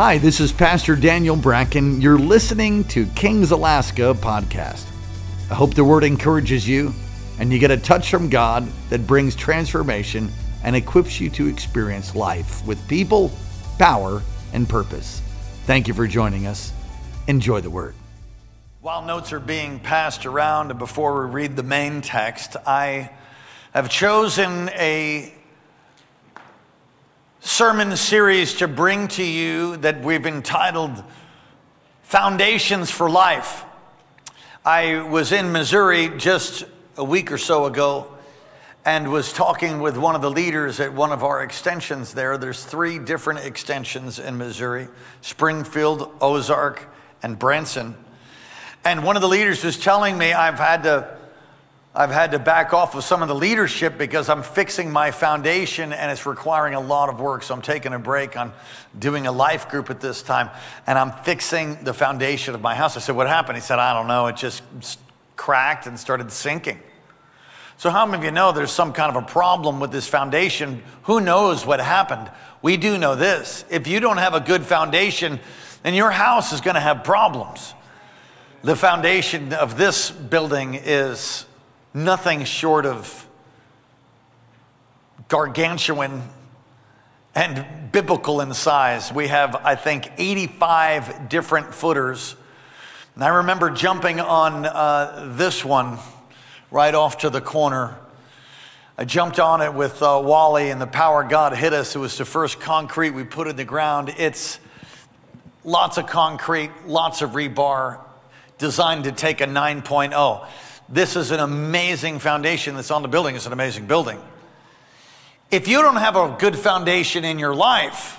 Hi, this is Pastor Daniel Bracken. You're listening to Kings Alaska podcast. I hope the word encourages you and you get a touch from God that brings transformation and equips you to experience life with people, power, and purpose. Thank you for joining us. Enjoy the word. While notes are being passed around and before we read the main text, I have chosen a sermon series to bring to you that we've entitled Foundations for Life. I was in Missouri just a week or so ago and was talking with one of the leaders at one of our extensions there. There's 3 different extensions in Missouri: Springfield, Ozark, and Branson. And one of the leaders was telling me I've had to back off of some of the leadership because I'm fixing my foundation and it's requiring a lot of work. So I'm taking a break on doing a life group at this time, and I'm fixing the foundation of my house. I said, "What happened?" He said, "I don't know. It just cracked and started sinking." So how many of you know there's some kind of a problem with this foundation? Who knows what happened? We do know this: if you don't have a good foundation, then your house is going to have problems. The foundation of this building is nothing short of gargantuan and biblical in size. We have, I think, 85 different footers. And I remember jumping on this one right off to the corner. I jumped on it with Wally, and the power of God hit us. It was the first concrete we put in the ground. It's lots of concrete, lots of rebar, designed to take a 9.0. This is an amazing foundation that's on the building. It's an amazing building. If you don't have a good foundation in your life,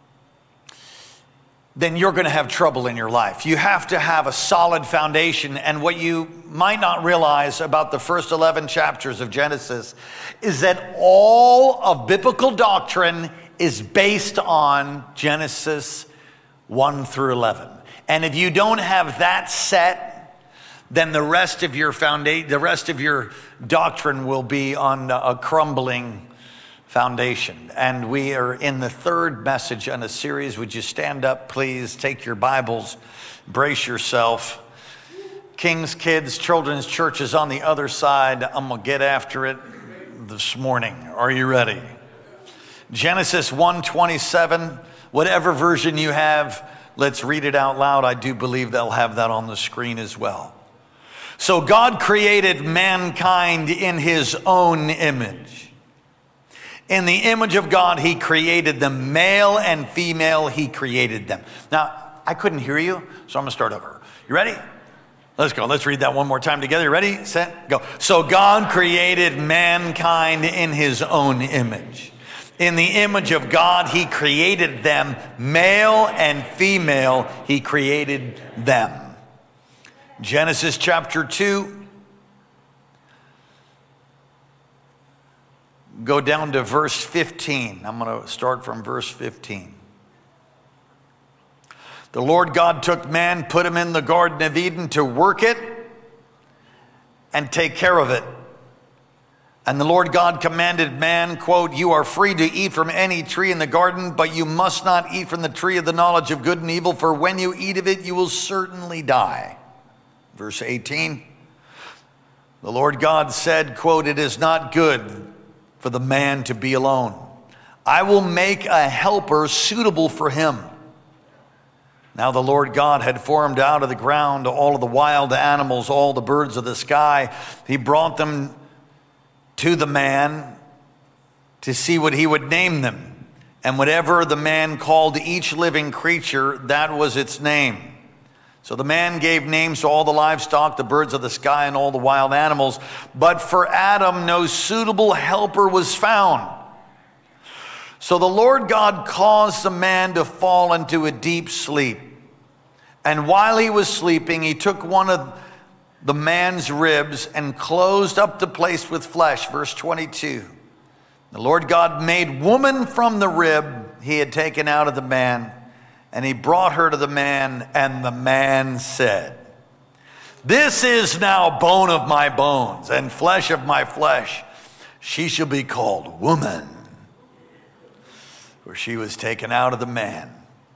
then you're going to have trouble in your life. You have to have a solid foundation. And what you might not realize about the first 11 chapters of Genesis is that all of biblical doctrine is based on Genesis 1 through 11. And if you don't have that set, then the rest of your doctrine will be on a crumbling foundation. And we are in the 3rd message on a series. Would you stand up, please? Take your Bibles, brace yourself. King's Kids Children's Church is on the other side. I'm going to get after it this morning. Are you ready? Genesis 1:27, whatever version you have, let's read it out loud. I do believe they'll have that on the screen as well. So God created mankind in his own image. In the image of God, he created them. Male and female, he created them. Now, I couldn't hear you, so I'm going to start over. You ready? Let's go. Let's read that one more time together. You ready? Set, go. So God created mankind in his own image. In the image of God, he created them. Male and female, he created them. Genesis chapter 2, go down to verse 15. I'm going to start from verse 15. The Lord God took man, put him in the Garden of Eden to work it and take care of it. And the Lord God commanded man, quote, "You are free to eat from any tree in the garden, but you must not eat from the tree of the knowledge of good and evil, for when you eat of it, you will certainly die." Verse 18, the Lord God said, quote, "It is not good for the man to be alone. I will make a helper suitable for him." Now the Lord God had formed out of the ground all of the wild animals, all the birds of the sky. He brought them to the man to see what he would name them. And whatever the man called each living creature, that was its name. So the man gave names to all the livestock, the birds of the sky, and all the wild animals. But for Adam, no suitable helper was found. So the Lord God caused the man to fall into a deep sleep. And while he was sleeping, he took one of the man's ribs and closed up the place with flesh. Verse 22. The Lord God made woman from the rib he had taken out of the man, and he brought her to the man, and the man said, "This is now bone of my bones and flesh of my flesh. She shall be called woman, for she was taken out of the man."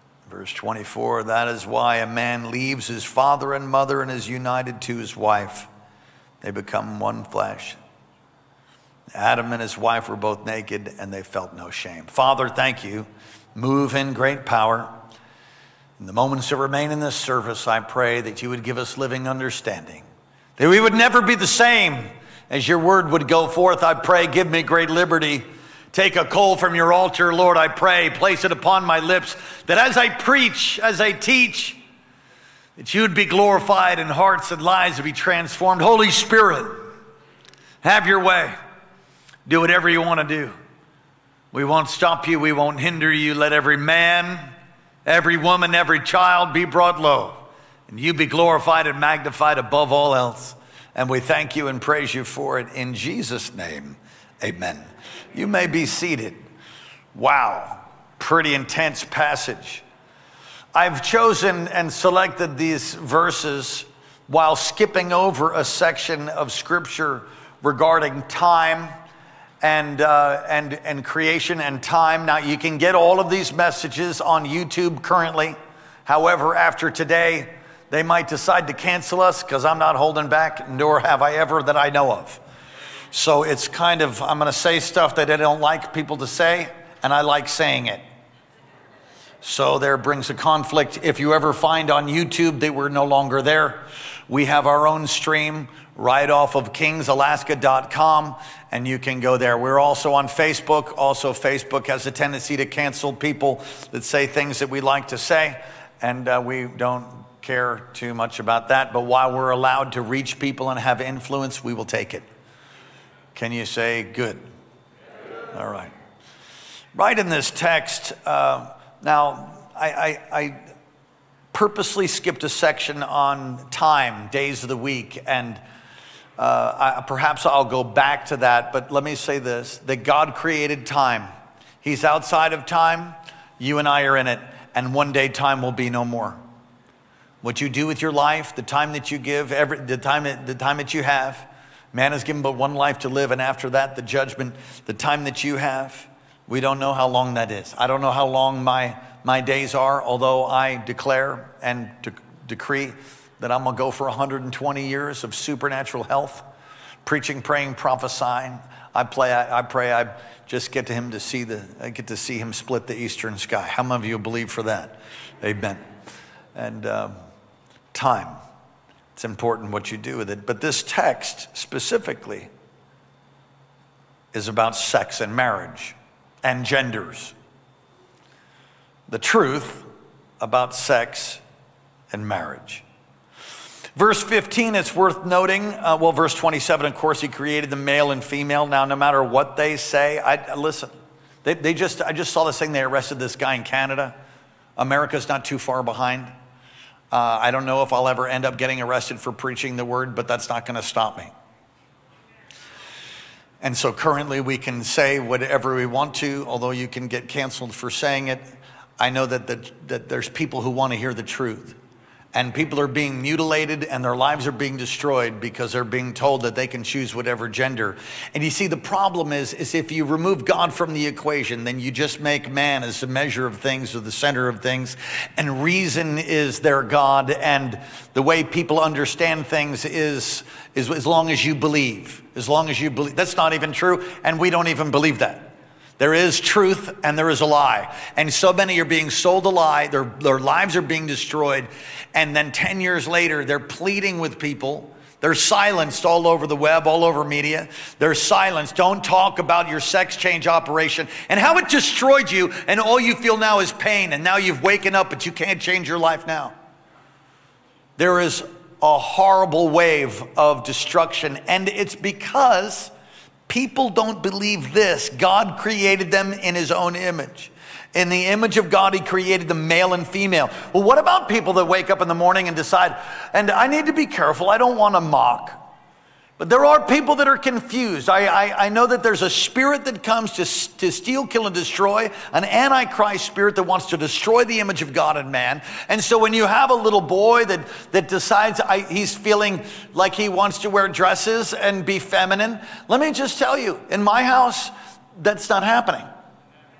Verse 24, that is why a man leaves his father and mother and is united to his wife. They become one flesh. Adam and his wife were both naked and they felt no shame. Father, thank you. Move in great power. In the moments that remain in this service, I pray that you would give us living understanding, that we would never be the same as your word would go forth. I pray, give me great liberty. Take a coal from your altar, Lord, I pray. Place it upon my lips, that as I preach, as I teach, that you would be glorified and hearts and lives would be transformed. Holy Spirit, have your way. Do whatever you want to do. We won't stop you. We won't hinder you. Let every man, every woman, every child be brought low, and you be glorified and magnified above all else. And we thank you and praise you for it in Jesus' name. Amen. You may be seated. Wow, pretty intense passage. I've chosen and selected these verses while skipping over a section of scripture regarding time and creation and time. Now, you can get all of these messages on YouTube currently. However, after today, they might decide to cancel us because I'm not holding back, nor have I ever that I know of. So it's kind of, I'm going to say stuff that I don't like people to say, and I like saying it. So there brings a conflict. If you ever find on YouTube that we're no longer there, we have our own stream right off of kingsalaska.com, and you can go there. We're also on Facebook. Also, Facebook has a tendency to cancel people that say things that we like to say, and we don't care too much about that. But while we're allowed to reach people and have influence, we will take it. Can you say good? All right. Right in this text, now I purposely skipped a section on time, days of the week, and perhaps I'll go back to that, but let me say this, that God created time. He's outside of time, you and I are in it, and one day time will be no more. What you do with your life, the time that you give, the time that you have, man is given but one life to live, and after that, the judgment, the time that you have, we don't know how long that is. I don't know how long my days are, although I declare and decree that I'm going to go for 120 years of supernatural health, preaching, praying, prophesying. I pray I just get to see him split the eastern sky. How many of you believe for that? Amen. And time. It's important what you do with it. But this text specifically is about sex and marriage and genders. The truth about sex and marriage. Verse 15, it's worth noting, verse 27, of course, he created the male and female. Now, no matter what they say, listen, I just saw this thing, they arrested this guy in Canada. America's not too far behind. I don't know if I'll ever end up getting arrested for preaching the word, but that's not going to stop me. And so currently we can say whatever we want to, although you can get canceled for saying it. I know that there's people who want to hear the truth. And people are being mutilated and their lives are being destroyed because they're being told that they can choose whatever gender. And you see, the problem is if you remove God from the equation, then you just make man as the measure of things or the center of things. And reason is their God. And the way people understand things is as long as you believe. As long as you believe. That's not even true. And we don't even believe that. There is truth and there is a lie. And so many are being sold a lie. Their lives are being destroyed. And then 10 years later, they're pleading with people. They're silenced all over the web, all over media. They're silenced. Don't talk about your sex change operation and how it destroyed you. And all you feel now is pain. And now you've waken up, but you can't change your life now. There is a horrible wave of destruction. And it's because people don't believe this. God created them in his own image. In the image of God, he created them male and female. Well, what about people that wake up in the morning and decide, and I need to be careful, I don't want to mock. But there are people that are confused. I know that there's a spirit that comes to steal, kill, and destroy, an antichrist spirit that wants to destroy the image of God in man. And so when you have a little boy that decides he's feeling like he wants to wear dresses and be feminine, let me just tell you, in my house, that's not happening.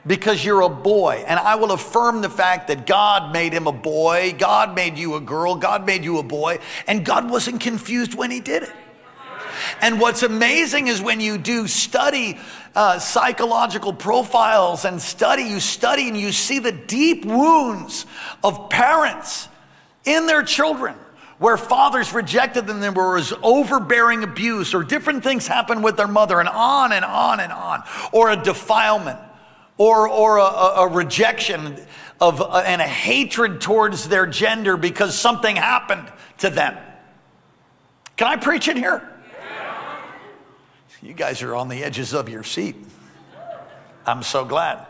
because you're a boy. And I will affirm the fact that God made him a boy, God made you a girl, God made you a boy, and God wasn't confused when he did it. And what's amazing is when you do study psychological profiles and you study and you see the deep wounds of parents in their children, where fathers rejected them, there was overbearing abuse, or different things happened with their mother, and on and on and on, or a defilement, or a rejection of and a hatred towards their gender because something happened to them. Can I preach in here? You guys are on the edges of your seat. I'm so glad.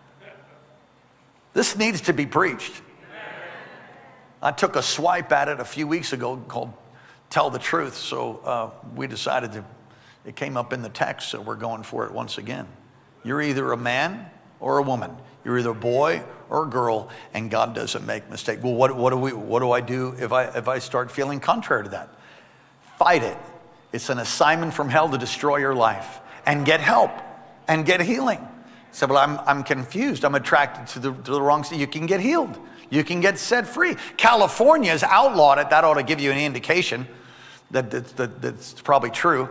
This needs to be preached. I took a swipe at it a few weeks ago called Tell the Truth. So we decided it came up in the text, so we're going for it once again. You're either a man or a woman. You're either a boy or a girl, and God doesn't make mistakes. Well, what do I do if I start feeling contrary to that? Fight it. It's an assignment from hell to destroy your life, and get help and get healing. So, well, I'm confused. I'm attracted to the wrong thing. You can get healed. You can get set free. California has outlawed it. That ought to give you an indication that that's probably true.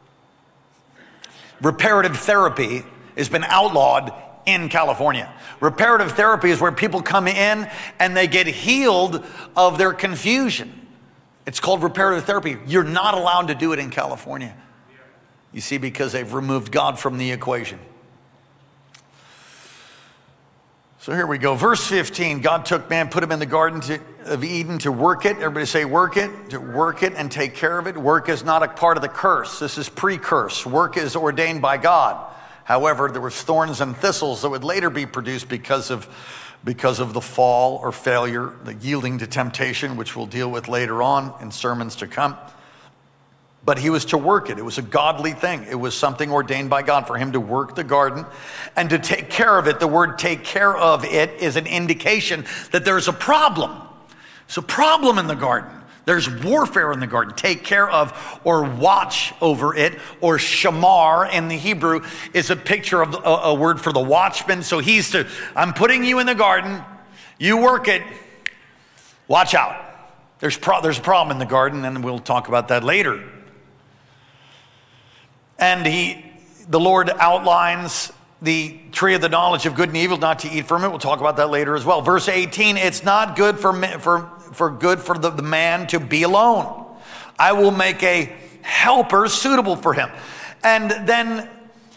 Reparative therapy has been outlawed in California. Reparative therapy is where people come in and they get healed of their confusion. It's called reparative therapy. You're not allowed to do it in California. You see, because they've removed God from the equation. So here we go. Verse 15, God took man, put him in the garden of Eden to work it. Everybody say work it. To work it and take care of it. Work is not a part of the curse. This is pre-curse. Work is ordained by God. However, there were thorns and thistles that would later be produced because of the fall or failure, the yielding to temptation, which we'll deal with later on in sermons to come. But he was to work it. It was a godly thing. It was something ordained by God for him to work the garden and to take care of it. The word take care of it is an indication that there's a problem. There's a problem in the garden. There's warfare in the garden. Take care of or watch over it, or shamar in the Hebrew is a picture of a word for the watchman. So I'm putting you in the garden. You work it. Watch out. There's a problem in the garden, and we'll talk about that later. And the Lord outlines the tree of the knowledge of good and evil, not to eat from it. We'll talk about that later as well. Verse 18, it's not good for the man to be alone. I will make a helper suitable for him. And then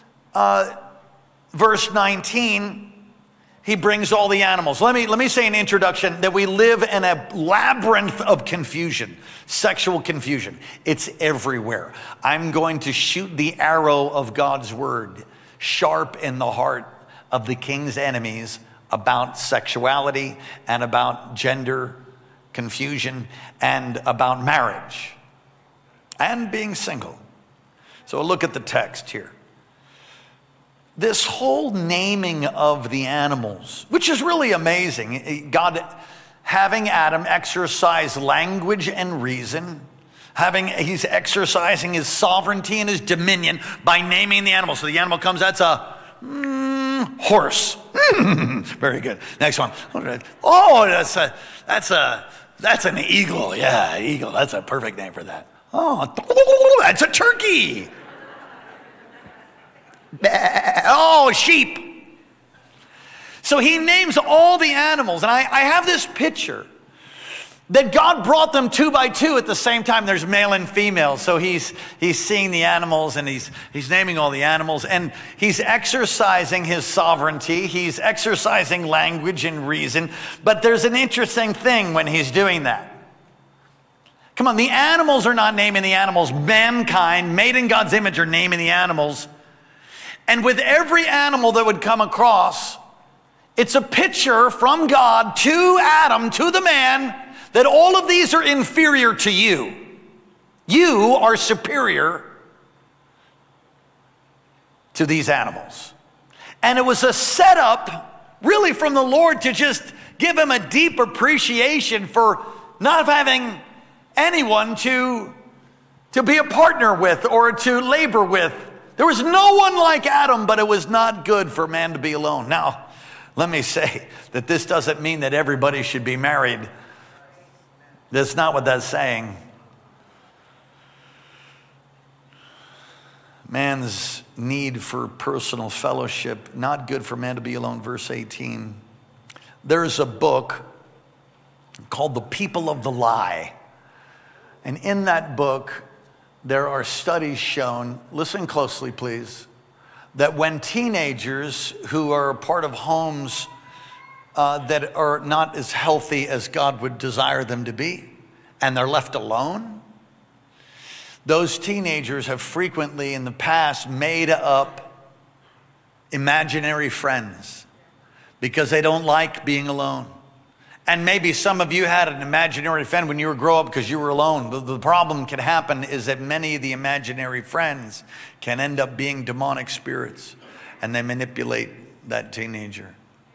verse 19, he brings all the animals. Let me say in introduction that we live in a labyrinth of confusion, sexual confusion. It's everywhere. I'm going to shoot the arrow of God's word sharp in the heart of the king's enemies about sexuality and about gender confusion and about marriage and being single. So look at the text here. This whole naming of the animals, which is really amazing. God having Adam exercise language and reason, he's exercising his sovereignty and his dominion by naming the animal. So the animal comes, that's a horse. Very good. Next one. Oh, that's an eagle. Yeah, eagle. That's a perfect name for that. Oh, that's a turkey. Oh, sheep. So he names all the animals. And I have this picture that God brought them 2 by 2 at the same time. There's male and female. So he's seeing the animals and he's naming all the animals. And he's exercising his sovereignty. He's exercising language and reason. But there's an interesting thing when he's doing that. Come on, the animals are not naming the animals. Mankind, made in God's image, are naming the animals. And with every animal that would come across, it's a picture from God to Adam, to the man, that all of these are inferior to you. You are superior to these animals. And it was a setup really from the Lord to just give him a deep appreciation for not having anyone to be a partner with or to labor with There was no one like Adam, but it was not good for man to be alone. Now, let me say that this doesn't mean that everybody should be married. That's not what that's saying. Man's need for personal fellowship, not good for man to be alone. Verse 18. There's a book called The People of the Lie. And in that book, there are studies shown, listen closely please, that when teenagers who are part of homes that are not as healthy as God would desire them to be, and they're left alone, those teenagers have frequently in the past made up imaginary friends because they don't like being alone. And maybe some of you had an imaginary friend when you were growing up because you were alone. The problem can happen is that many of the imaginary friends can end up being demonic spirits, and they manipulate that teenager.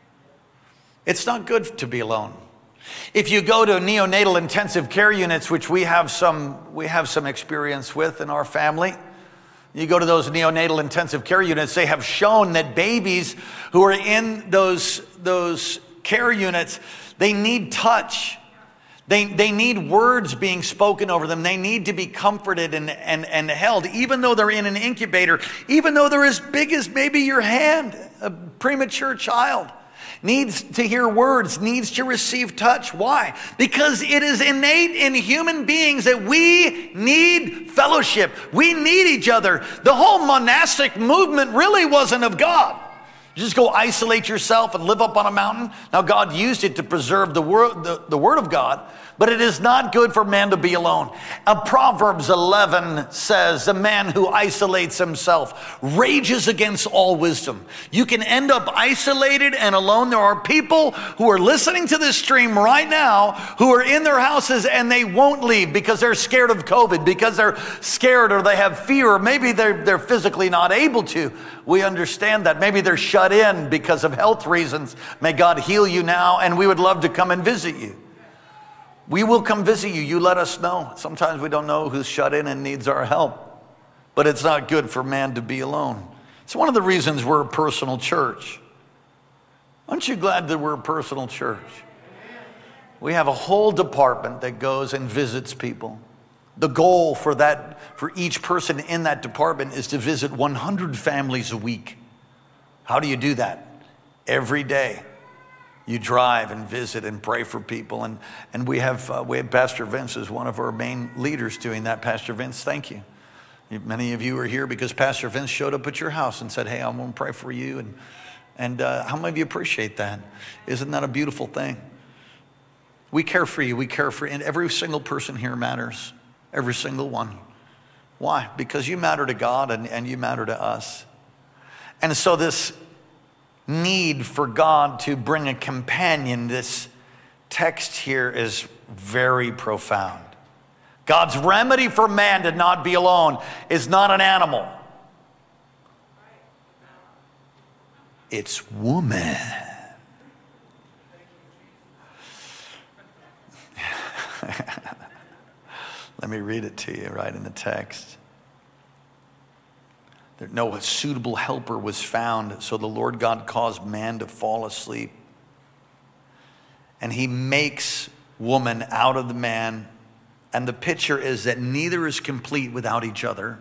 It's not good to be alone. If you go to neonatal intensive care units, which we have some experience with in our family, you go to those neonatal intensive care units, they have shown that babies who are in those care units, they need touch. They need words being spoken over them. They need to be comforted and held, even though they're in an incubator, even though they're as big as maybe your hand. A premature child needs to hear words, needs to receive touch. Why? Because it is innate in human beings that we need fellowship. We need each other. The whole monastic movement really wasn't of God. You just go isolate yourself and live up on a mountain. Now, God used it to preserve the word of God, but it is not good for man to be alone. Proverbs 11 says, the man who isolates himself rages against all wisdom. You can end up isolated and alone. There are people who are listening to this stream right now who are in their houses and they won't leave because they're scared of COVID, because they're scared or they have fear, or maybe they're physically not able to. We understand that. Maybe they're shut in because of health reasons. May God heal you now, and we would love to come and visit you. We will come visit you. You let us know. Sometimes we don't know who's shut in and needs our help, but it's not good for man to be alone. It's one of the reasons we're a personal church. Aren't you glad that we're a personal church? We have a whole department that goes and visits people. The goal for each person in that department is to visit 100 families a week. How do you do that? Every day you drive and visit and pray for people. And we have Pastor Vince as one of our main leaders doing that. Pastor Vince, thank you. Many of you are here because Pastor Vince showed up at your house and said, hey, I'm going to pray for you. And how many of you appreciate that? Isn't that a beautiful thing? We care for you. We care for you. And every single person here matters. Every single one. Why? Because you matter to God and you matter to us. And so this need for God to bring a companion, this text here is very profound. God's remedy for man to not be alone is not an animal. It's woman. Let me read it to you right in the text. No suitable helper was found, so the Lord God caused man to fall asleep. And he makes woman out of the man. And the picture is that neither is complete without each other.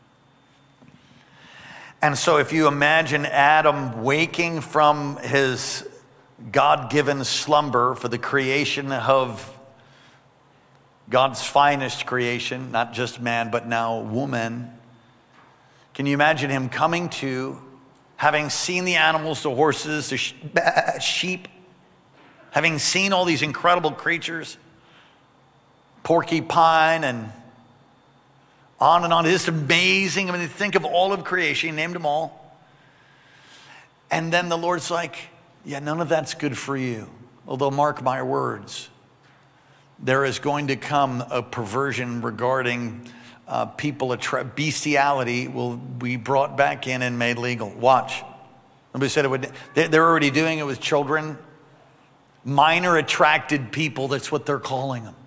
And so if you imagine Adam waking from his God-given slumber for the creation of God's finest creation, not just man, but now woman. Can you imagine him coming to, having seen the animals, the horses, the sheep, having seen all these incredible creatures, porcupine and on. It's amazing. I mean, think of all of creation. He named them all. And then the Lord's like, yeah, none of that's good for you. Although, mark my words, there is going to come a perversion regarding bestiality will be brought back in and made legal. Watch. Nobody said it would. They're already doing it with children. Minor attracted people, that's what they're calling them.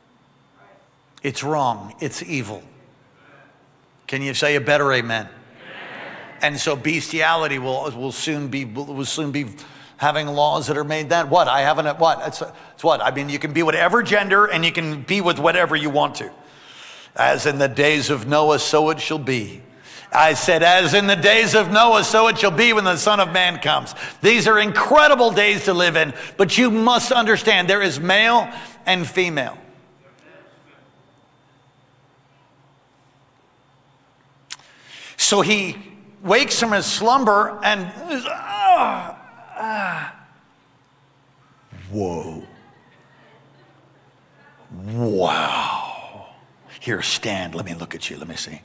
It's wrong. It's evil. Can you say a better amen? And so bestiality will soon be having laws that are made that. What? I haven't, what? It's what? I mean, you can be whatever gender and you can be with whatever you want to. As in the days of Noah, so it shall be. I said, as in the days of Noah, so it shall be when the Son of Man comes. These are incredible days to live in, but you must understand there is male and female. So he wakes from his slumber and whoa. Wow. Here, stand. Let me look at you. Let me see.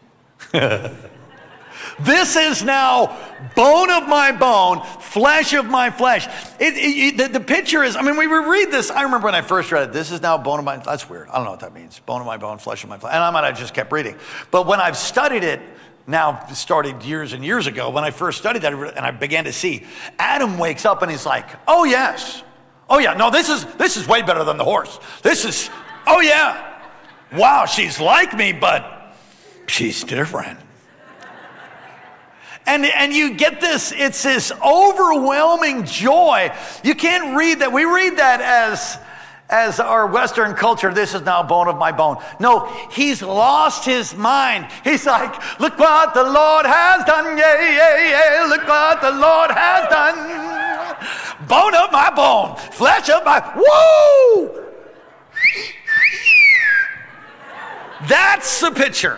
This is now bone of my bone, flesh of my flesh. The picture is, I mean, we read this. I remember when I first read it. This is now bone of my, that's weird. I don't know what that means. Bone of my bone, flesh of my flesh. And I might have just kept reading. But when I've studied it, now started years and years ago, when I first studied that and I began to see, Adam wakes up and he's like, oh yes. Oh yeah, no, this is way better than the horse. Oh yeah. Wow, she's like me, but she's different. And you get this, it's this overwhelming joy. You can't read that. We read that as our Western culture, this is now bone of my bone. No, he's lost his mind. He's like, look what the Lord has done. Yeah, yeah, yeah. Look what the Lord has done. Bone of my bone, flesh of my, woo! That's the picture.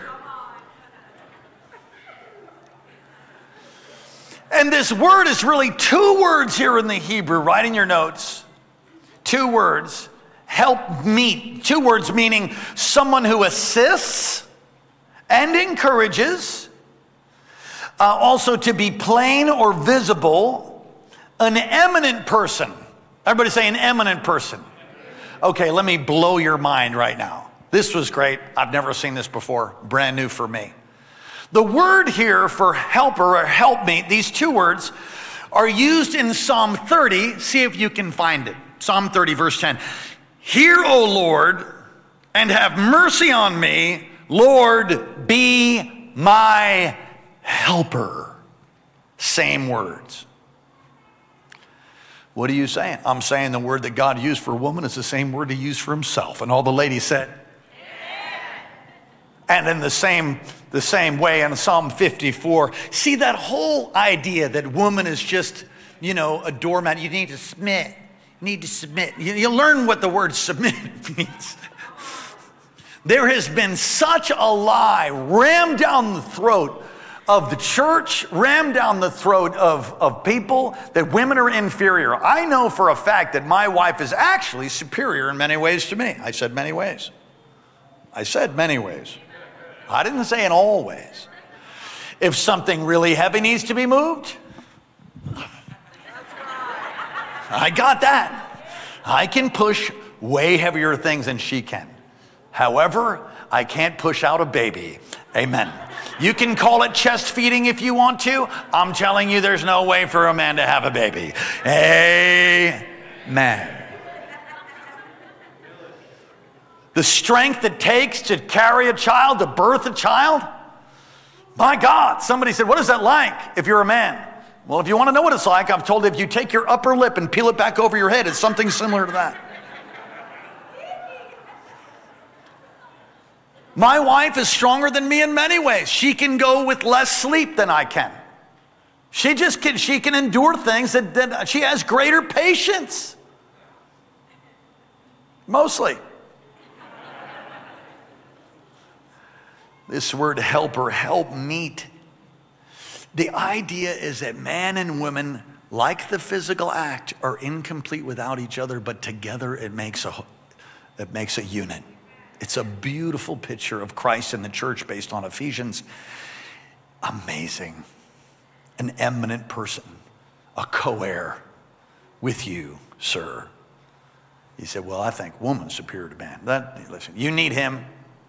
And this word is really two words here in the Hebrew. Write in your notes. Two words. Help meet. Two words meaning someone who assists and encourages. Also to be plain or visible. An eminent person. Everybody say an eminent person. Okay, let me blow your mind right now. This was great. I've never seen this before. Brand new for me. The word here for helper or helpmate, these two words, are used in Psalm 30. See if you can find it. Psalm 30, verse 10. Hear, O Lord, and have mercy on me. Lord, be my helper. Same words. What are you saying? I'm saying the word that God used for woman is the same word he used for himself. And all the ladies said, and in the same way in Psalm 54, see that whole idea that woman is just, a doormat. You need to submit. You learn what the word submit means. There has been such a lie rammed down the throat of the church, rammed down the throat of people that women are inferior. I know for a fact that my wife is actually superior in many ways to me. I said many ways. I didn't say in all ways. If something really heavy needs to be moved, I got that. I can push way heavier things than she can. However, I can't push out a baby. Amen. You can call it chest feeding if you want to. I'm telling you, there's no way for a man to have a baby. Amen. The strength it takes to carry a child, to birth a child. My God, somebody said, what is that like if you're a man? Well, if you want to know what it's like, I've told you if you take your upper lip and peel it back over your head, it's something similar to that. My wife is stronger than me in many ways. She can go with less sleep than I can. She can endure things that she has greater patience. Mostly. This word helper, help meet. The idea is that man and woman, like the physical act, are incomplete without each other, but together it makes a unit. It's a beautiful picture of Christ and the church based on Ephesians. Amazing. An eminent person, a co-heir with you, sir. He said, well, I think woman's superior to man. Listen, you need him.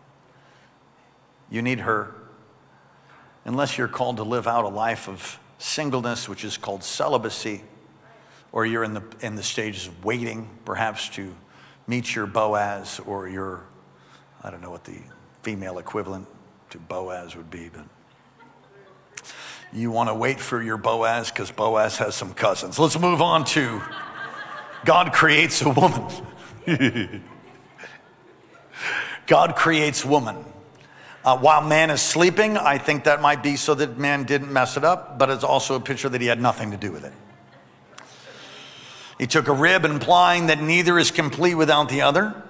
You need her. Unless you're called to live out a life of singleness, which is called celibacy, or you're in the stages of waiting, perhaps to meet your Boaz, or your, I don't know what the female equivalent to Boaz would be, but You want to wait for your Boaz because Boaz has some cousins. Let's move on to God creates a woman. God creates woman. While man is sleeping, I think that might be so that man didn't mess it up, but it's also a picture that he had nothing to do with it. He took a rib, implying that neither is complete without the other.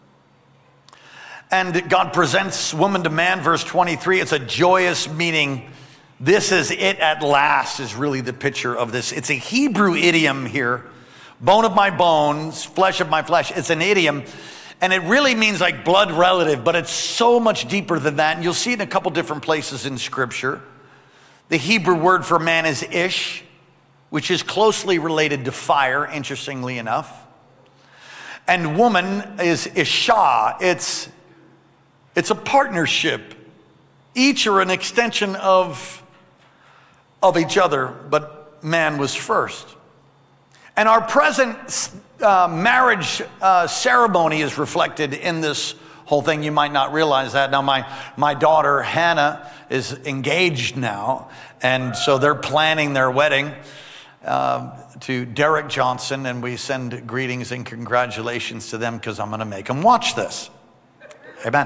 And God presents woman to man, verse 23. It's a joyous meeting. This is it at last is really the picture of this. It's a Hebrew idiom here. Bone of my bones, flesh of my flesh. It's an idiom. And it really means like blood relative, but it's so much deeper than that. And you'll see it in a couple different places in Scripture. The Hebrew word for man is ish, which is closely related to fire, interestingly enough. And woman is isha. It's a partnership. Each are an extension of each other, but man was first. And our present marriage ceremony is reflected in this whole thing. You might not realize that. Now, my daughter, Hannah, is engaged now, and so they're planning their wedding to Derek Johnson, and we send greetings and congratulations to them because I'm going to make them watch this. Amen.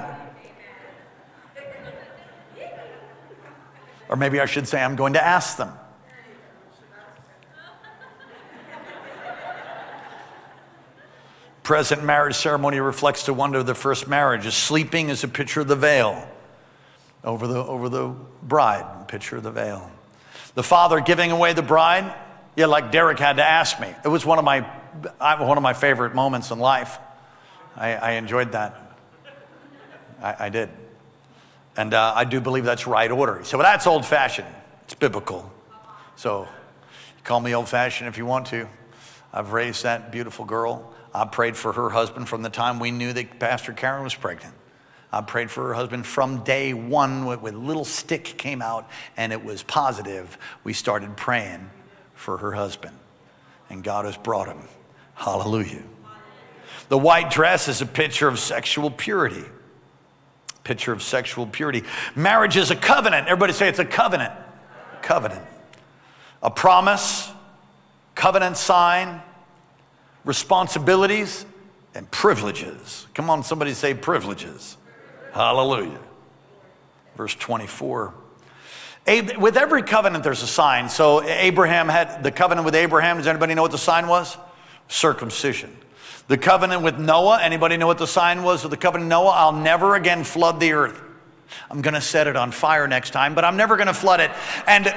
Or maybe I should say I'm going to ask them. Present marriage ceremony reflects the wonder of the first marriage. Sleeping is a picture of the veil over the bride, picture of the veil. The father giving away the bride, yeah, like Derek had to ask me. It was one of my favorite moments in life. I enjoyed that. I did. And I do believe that's right order. So that's old-fashioned. It's biblical. So you call me old-fashioned if you want to. I've raised that beautiful girl. I prayed for her husband from the time we knew that Pastor Karen was pregnant. I prayed for her husband from day one when a little stick came out and it was positive. We started praying for her husband. And God has brought him. Hallelujah. The white dress is a picture of sexual purity. Picture of sexual purity. Marriage is a covenant. Everybody say it's a covenant. Covenant. A promise, covenant sign, responsibilities, and privileges. Come on, somebody say privileges. Hallelujah. Verse 24. With every covenant, there's a sign. So Abraham had the covenant with Abraham. Does anybody know what the sign was? Circumcision. The covenant with Noah. Anybody know what the sign was of the covenant with Noah? I'll never again flood the earth. I'm going to set it on fire next time, but I'm never going to flood it. And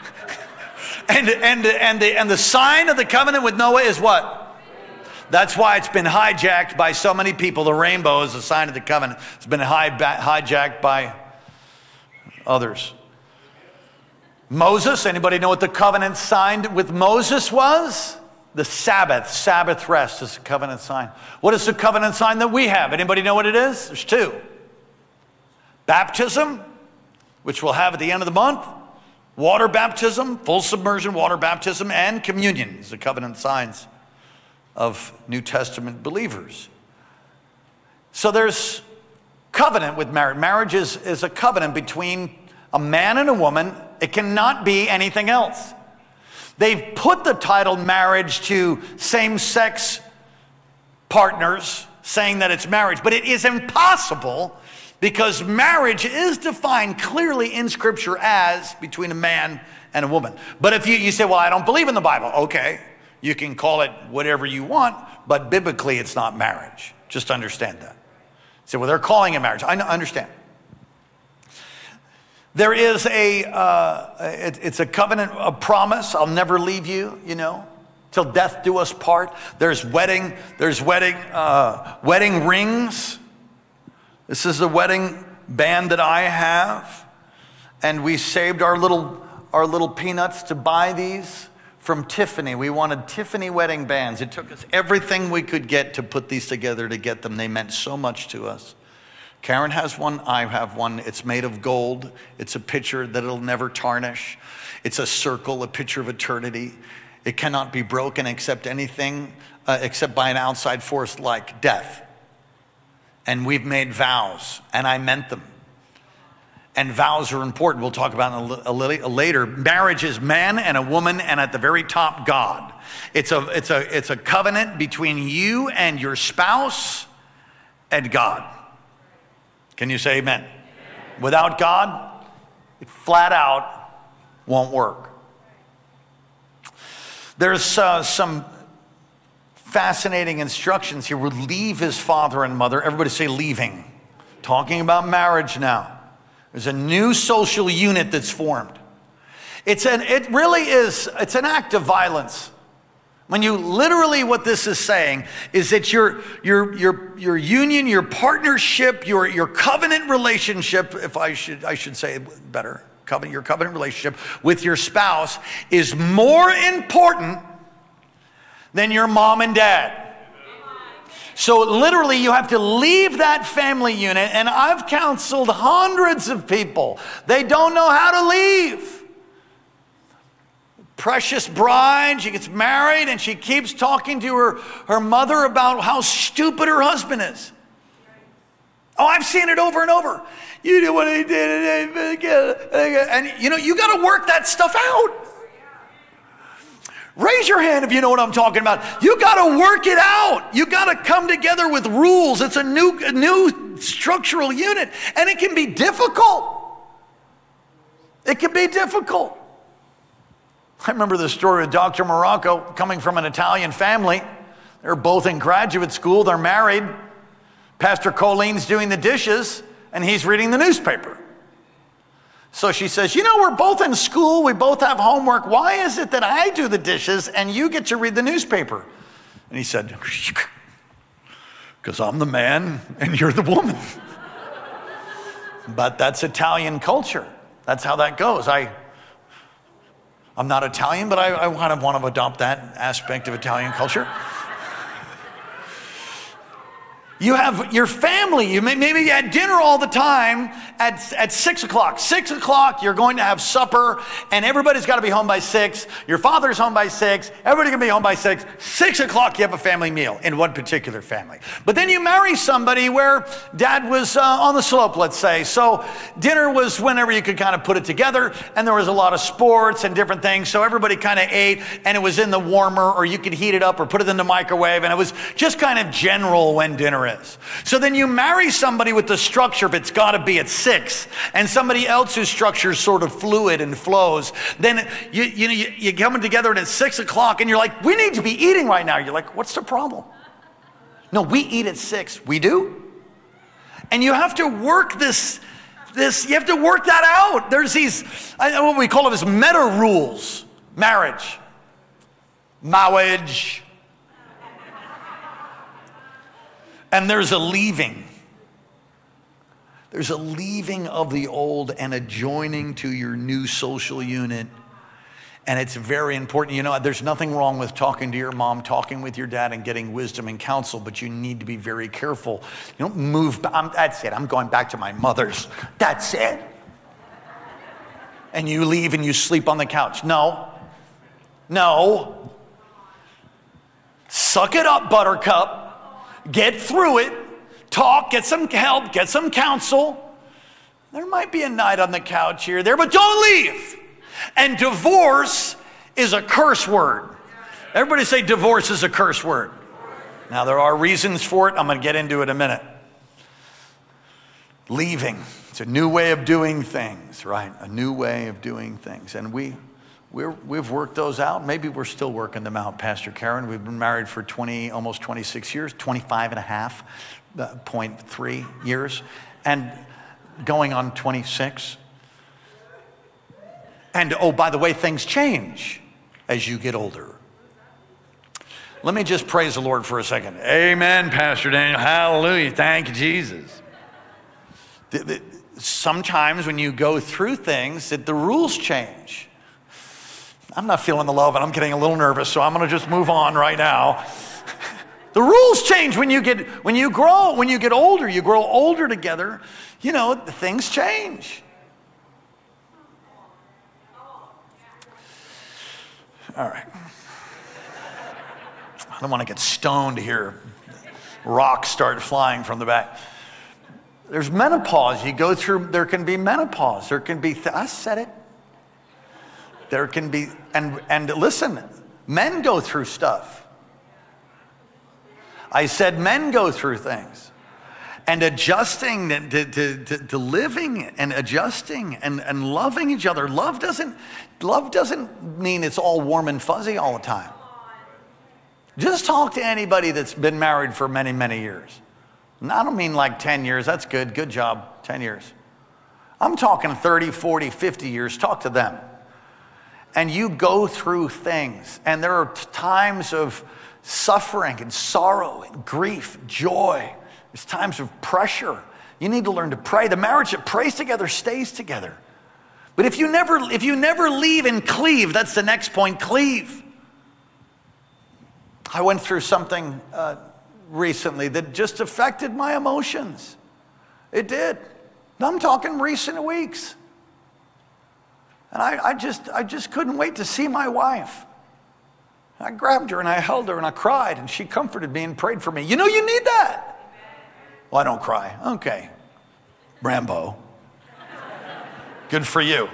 the sign of the covenant with Noah is what? That's why it's been hijacked by so many people. The rainbow is a sign of the covenant. It's been hijacked by others. Moses, anybody know what the covenant signed with Moses was? The Sabbath rest is a covenant sign. What is the covenant sign that we have? Anybody know what it is? There's two. Baptism, which we'll have at the end of the month. Water baptism, full submersion water baptism, and communion is the covenant signs of New Testament believers. So there's covenant with marriage. Marriage is a covenant between a man and a woman. It cannot be anything else. They've put the title marriage to same-sex partners, saying that it's marriage, but it is impossible because marriage is defined clearly in Scripture as between a man and a woman. But if you say, well, I don't believe in the Bible, okay, you can call it whatever you want, but biblically it's not marriage. Just understand that. So, well, they're calling it marriage. I understand. There is it's a covenant, a promise. I'll never leave you, till death do us part. There's wedding rings. This is the wedding band that I have. And we saved our little peanuts to buy these from Tiffany. We wanted Tiffany wedding bands. It took us everything we could get to put these together to get them. They meant so much to us. Karen has one, I have one. It's made of gold. It's a picture that it'll never tarnish. It's a circle, a picture of eternity. It cannot be broken except by an outside force like death. And we've made vows, and I meant them. And vows are important. We'll talk about it a little later. Marriage is man and a woman, and at the very top, God. It's a covenant between you and your spouse and God. Can you say amen? Without God, it flat out won't work. There's some fascinating instructions here. We'll leave his father and mother. Everybody say leaving. Talking about marriage now. There's a new social unit that's formed. It's an act of violence. When you literally, what this is saying is that your union, your partnership, your covenant relationship, if I should say it better, your covenant relationship with your spouse is more important than your mom and dad. So literally you have to leave that family unit, and I've counseled hundreds of people. They don't know how to leave. Precious bride, she gets married and she keeps talking to her mother about how stupid her husband is. Oh, I've seen it over and over. You did what he did, and you got to work that stuff out. Raise your hand if you know what I'm talking about. You got to work it out. You got to come together with rules. It's a new structural unit, and it can be difficult. It can be difficult. I remember the story of Dr. Morocco coming from an Italian family. They're both in graduate school. They're married. Pastor Colleen's doing the dishes, and he's reading the newspaper. So she says, we're both in school. We both have homework. Why is it that I do the dishes and you get to read the newspaper? And he said, because I'm the man and you're the woman. But that's Italian culture. That's how that goes. I'm not Italian, but I kind of want to adopt that aspect of Italian culture. You have your family. You maybe you had dinner all the time at 6 o'clock. 6 o'clock, you're going to have supper, and everybody's got to be home by 6. Your father's home by 6. Everybody's going to be home by 6. 6 o'clock, you have a family meal in one particular family. But then you marry somebody where dad was on the slope, let's say. So dinner was whenever you could kind of put it together, and there was a lot of sports and different things. So everybody kind of ate, and it was in the warmer, or you could heat it up or put it in the microwave, and it was just kind of general when dinner is. So then you marry somebody with the structure, if it's got to be at 6, and somebody else whose structure is sort of fluid and flows. Then you come together and it's 6 o'clock, and you're like, we need to be eating right now. You're like, what's the problem? No, we eat at 6. We do? And you have to work this, you have to work that out. There's these, what we call it as meta rules. Marriage. And there's a leaving. There's a leaving of the old and a joining to your new social unit. And it's very important. There's nothing wrong with talking to your mom, talking with your dad, and getting wisdom and counsel, but you need to be very careful. You don't move. That's it. I'm going back to my mother's. That's it. And you leave and you sleep on the couch. No. Suck it up, buttercup. Get through it, talk, get some help, get some counsel. There might be a night on the couch here or there, but don't leave. And divorce is a curse word. Everybody say divorce is a curse word. Now there are reasons for it. I'm going to get into it in a minute. Leaving. It's a new way of doing things, right? A new way of doing things. And we've worked those out. Maybe we're still working them out, Pastor Karen. We've been married for almost 26 years, 25 and a half, 0.3 years, and going on 26. And oh, by the way, things change as you get older. Let me just praise the Lord for a second. Amen, Pastor Daniel. Hallelujah. Thank you, Jesus. Sometimes when you go through things, the rules change. I'm not feeling the love, and I'm getting a little nervous, so I'm going to just move on right now. The rules change when you get older. You grow older together. Things change. All right. I don't want to get stoned here. Rocks start flying from the back. There's menopause. You go through, there can be menopause. There can be, I said it. There can be, and listen, men go through stuff. I said men go through things. And adjusting to living and adjusting and loving each other. Love doesn't mean it's all warm and fuzzy all the time. Just talk to anybody that's been married for many, many years. And I don't mean like 10 years. That's good. Good job. 10 years. I'm talking 30, 40, 50 years. Talk to them. And you go through things. And there are times of suffering and sorrow and grief, joy. There's times of pressure. You need to learn to pray. The marriage that prays together stays together. But if you never leave and cleave, that's the next point, cleave. I went through something recently that just affected my emotions. It did. I'm talking recent weeks. And I just couldn't wait to see my wife. I grabbed her and I held her and I cried and she comforted me and prayed for me. You know, you need that. Well, I don't cry. Okay. Rambo. Good for you.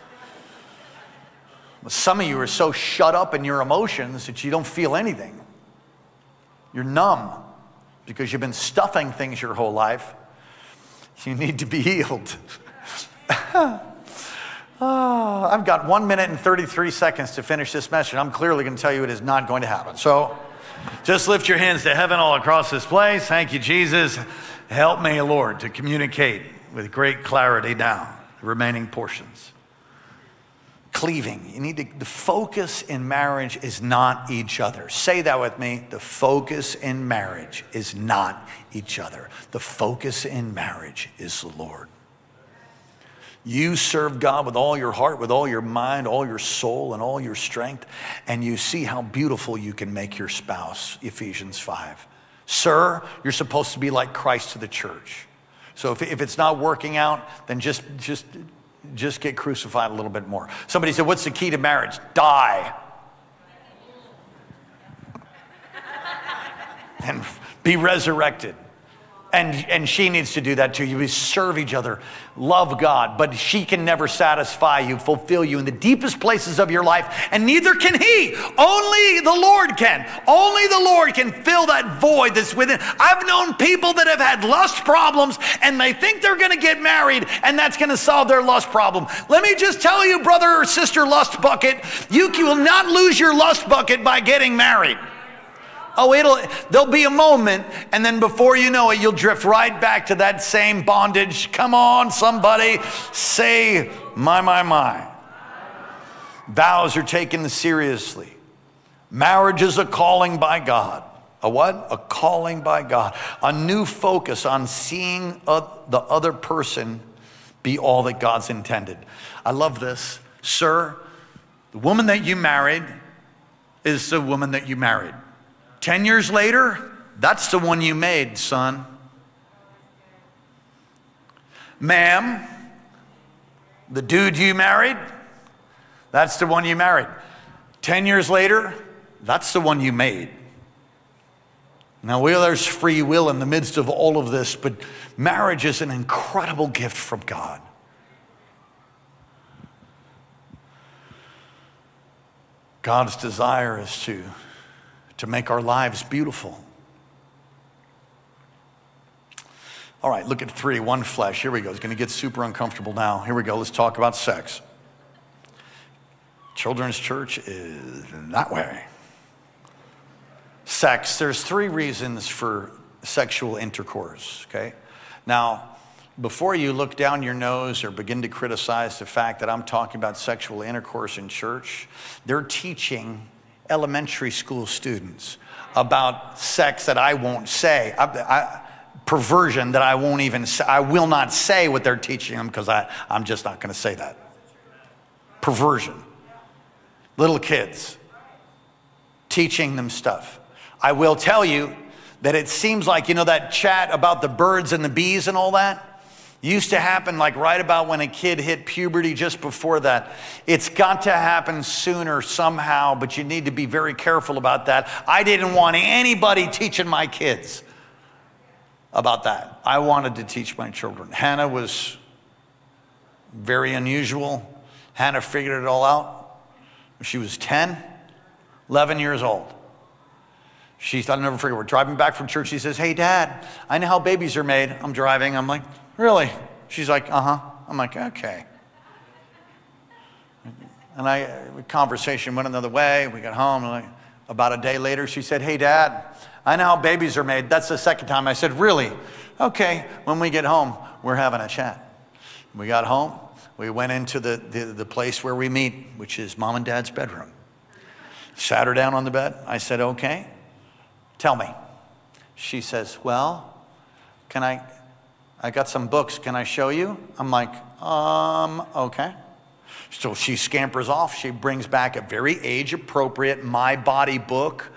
Some of you are so shut up in your emotions that you don't feel anything. You're numb because you've been stuffing things your whole life. You need to be healed. I've got 1 minute and 33 seconds to finish this message. I'm clearly going to tell you it is not going to happen. So just lift your hands to heaven all across this place. Thank you, Jesus. Help me, Lord, to communicate with great clarity now the remaining portions. Cleaving. You need to, the focus in marriage is not each other. Say that with me. The focus in marriage is not each other. The focus in marriage is the Lord. You serve God with all your heart, with all your mind, all your soul, and all your strength, and you see how beautiful you can make your spouse, Ephesians 5. Sir, you're supposed to be like Christ to the church. So if it's not working out, then just get crucified a little bit more. Somebody said, what's the key to marriage? Die. And be resurrected. And she needs to do that too. You serve each other, love God, but she can never satisfy you, fulfill you in the deepest places of your life, and neither can he. Only the Lord can. Only the Lord can fill that void that's within. I've known people that have had lust problems, and they think they're going to get married, and that's going to solve their lust problem. Let me just tell you, brother or sister lust bucket, you will not lose your lust bucket by getting married. Oh, there'll be a moment, and then before you know it, you'll drift right back to that same bondage. Come on, somebody, say, my. Vows are taken seriously. Marriage is a calling by God. A what? A calling by God. A new focus on seeing the other person be all that God's intended. I love this. Sir, the woman that you married is the woman that you married. 10 years later, that's the one you made, son. Ma'am, the dude you married, that's the one you married. 10 years later, that's the one you made. Now, there's free will in the midst of all of this, but marriage is an incredible gift from God. God's desire is to make our lives beautiful. All right, look at 3, one flesh. Here we go. It's going to get super uncomfortable now. Here we go. Let's talk about sex. Children's church is that way. Sex. There's 3 reasons for sexual intercourse, okay? Now, before you look down your nose or begin to criticize the fact that I'm talking about sexual intercourse in church, they're teaching elementary school students about sex that I won't say, perversion that I won't even say. I will not say what they're teaching them because I'm just not going to say that. Perversion. Little kids teaching them stuff. I will tell you that it seems like, that chat about the birds and the bees and all that used to happen like right about when a kid hit puberty, just before that. It's got to happen sooner somehow, but you need to be very careful about that. I didn't want anybody teaching my kids about that. I wanted to teach my children. Hannah was very unusual. Hannah figured it all out. She was 10, 11 years old. She thought, I'll never forget, we're driving back from church. She says, hey, Dad, I know how babies are made. I'm driving. I'm like, really? She's like, uh-huh. I'm like, okay. And conversation went another way. We got home. And about a day later, she said, hey, Dad, I know how babies are made. That's the second time. I said, really? Okay. When we get home, we're having a chat. We got home. We went into the place where we meet, which is Mom and Dad's bedroom. Sat her down on the bed. I said, okay, tell me. She says, well, I got some books. Can I show you? I'm like, okay. So she scampers off. She brings back a very age-appropriate My Body book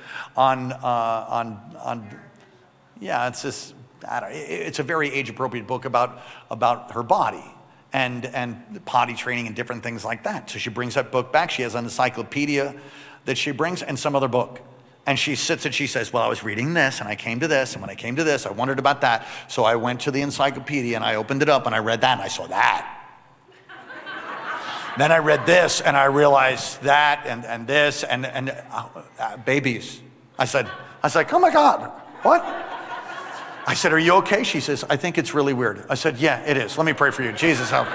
it's a very age-appropriate book about her body and potty training and different things like that. So she brings that book back. She has an encyclopedia that she brings and some other book. And she sits and she says, well, I was reading this and I came to this. And when I came to this, I wondered about that. So I went to the encyclopedia and I opened it up and I read that and I saw that. Then I read this and I realized that and this and babies. I said, oh my God, what? I said, are you okay? She says, I think it's really weird. I said, yeah, it is. Let me pray for you. Jesus, help.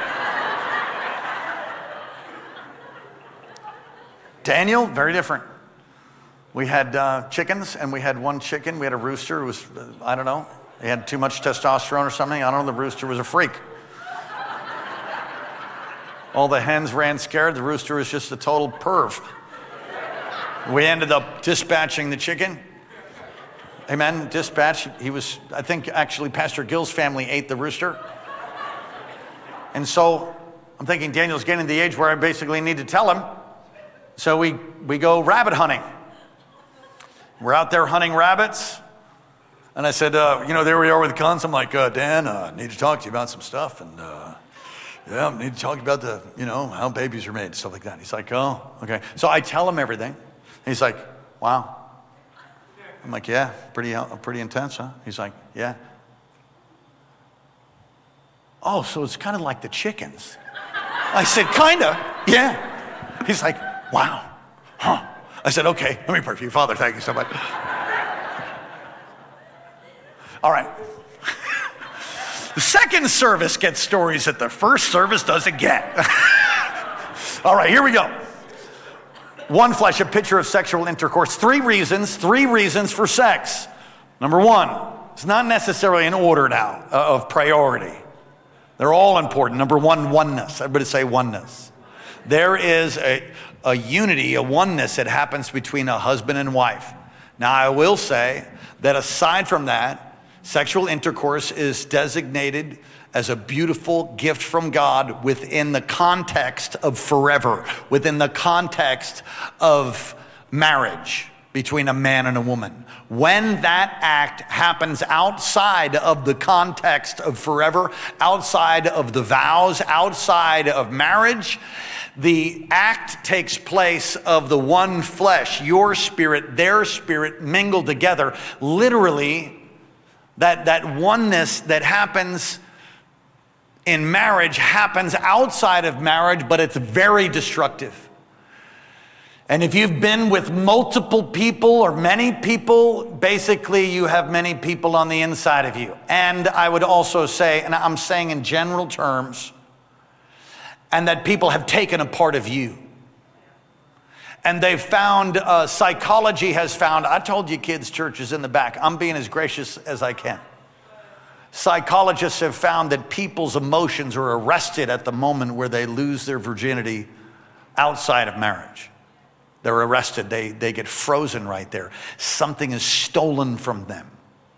Daniel, very different. We had chickens, and we had one chicken. We had a rooster who was, I don't know, he had too much testosterone or something. I don't know, the rooster was a freak. All the hens ran scared. The rooster was just a total perv. We ended up dispatching the chicken. Amen, dispatch. He was, I think actually Pastor Gill's family ate the rooster. And so I'm thinking Daniel's getting to the age where I basically need to tell him. So we go rabbit hunting. We're out there hunting rabbits. And I said, there we are with guns. I'm like, Dan, I need to talk to you about some stuff. And I need to talk about how babies are made, stuff like that. He's like, oh, okay. So I tell him everything. He's like, wow. I'm like, yeah, pretty intense, huh? He's like, yeah. Oh, so it's kind of like the chickens. I said, kind of, yeah. He's like, wow, huh. I said, okay, let me pray for you. Father, thank you so much. All right. The second service gets stories that the first service doesn't get. All right, here we go. One flesh, a picture of sexual intercourse. Three reasons for sex. Number one, it's not necessarily in order now of priority. They're all important. Number one, oneness. Everybody say oneness. There is a unity, a oneness that happens between a husband and wife. Now, I will say that aside from that, sexual intercourse is designated as a beautiful gift from God within the context of forever, within the context of marriage between a man and a woman. When that act happens outside of the context of forever, outside of the vows, outside of marriage, the act takes place of the one flesh, your spirit, their spirit mingled together. Literally, that oneness that happens in marriage happens outside of marriage, but it's very destructive. And if you've been with multiple people or many people, basically you have many people on the inside of you. And I would also say, and I'm saying in general terms, and that people have taken a part of you. And they've found, psychology has found, I told you kids' church is in the back. I'm being as gracious as I can. Psychologists have found that people's emotions are arrested at the moment where they lose their virginity outside of marriage. They're arrested. They get frozen right there. Something is stolen from them.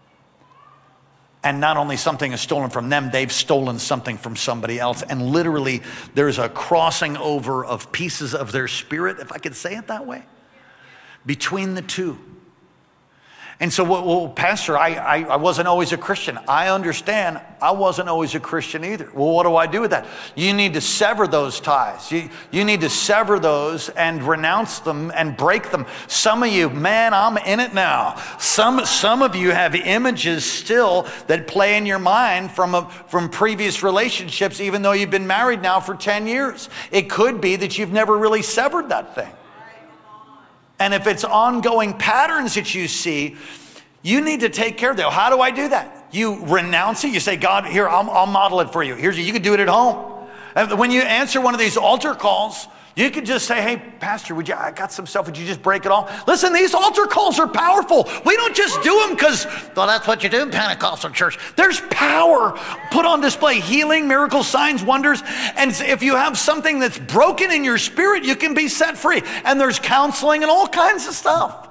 And not only something is stolen from them, they've stolen something from somebody else. And literally, there's a crossing over of pieces of their spirit, if I could say it that way, between the two. And so, well, Pastor, I wasn't always a Christian. I understand. I wasn't always a Christian either. Well, what do I do with that? You need to sever those ties. You need to sever those and renounce them and break them. Some of you, man, I'm in it now. Some of you have images still that play in your mind from previous relationships, even though you've been married now for 10 years. It could be that you've never really severed that thing. And if it's ongoing patterns that you see, you need to take care of them. How do I do that? You renounce it. You say, God, here, I'll model it for you. You can do it at home. And when you answer one of these altar calls, you could just say, hey, Pastor, I got some stuff. Would you just break it all? Listen, these altar calls are powerful. We don't just do them because, well, that's what you do in Pentecostal church. There's power put on display, healing, miracles, signs, wonders. And if you have something that's broken in your spirit, you can be set free. And there's counseling and all kinds of stuff.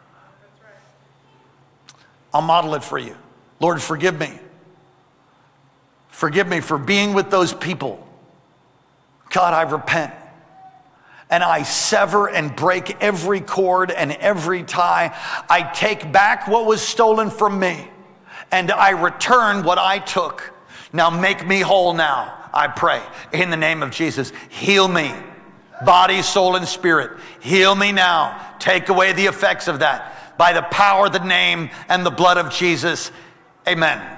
I'll model it for you. Lord, forgive me. Forgive me for being with those people. God, I repent. And I sever and break every cord and every tie. I take back what was stolen from me, and I return what I took. Now make me whole now, I pray. In the name of Jesus, heal me, body, soul, and spirit. Heal me now. Take away the effects of that. By the power, the name, and the blood of Jesus, amen.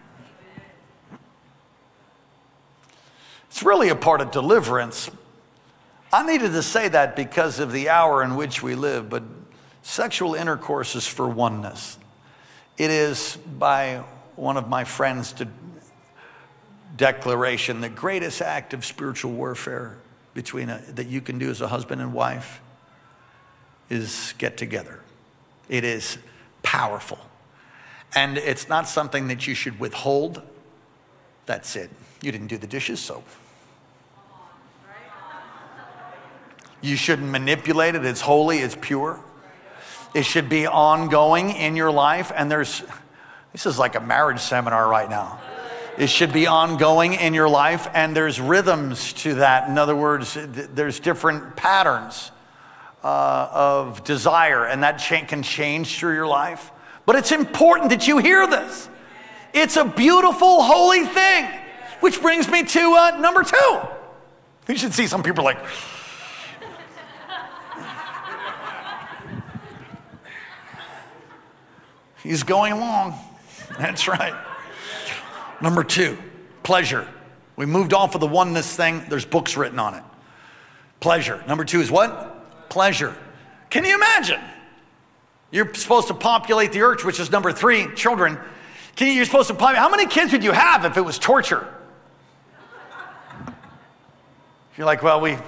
It's really a part of deliverance. I needed to say that because of the hour in which we live, but sexual intercourse is for oneness. It is, by one of my friends' declaration, the greatest act of spiritual warfare that you can do as a husband and wife is get together. It is powerful. And it's not something that you should withhold. That's it. You didn't do the dishes, so you shouldn't manipulate it. It's holy, it's pure. It should be ongoing in your life. And this is like a marriage seminar right now. It should be ongoing in your life, and there's rhythms to that. In other words, there's different patterns of desire, and that can change through your life. But it's important that you hear this. It's a beautiful, holy thing. Which brings me to number 2. You should see some people like, he's going along. That's right. Number 2, pleasure. We moved off of the oneness thing. There's books written on it. Pleasure. Number 2 is what? Pleasure. Can you imagine? You're supposed to populate the earth, which is number 3, children. You're supposed to populate. How many kids would you have if it was torture? You're like, well, we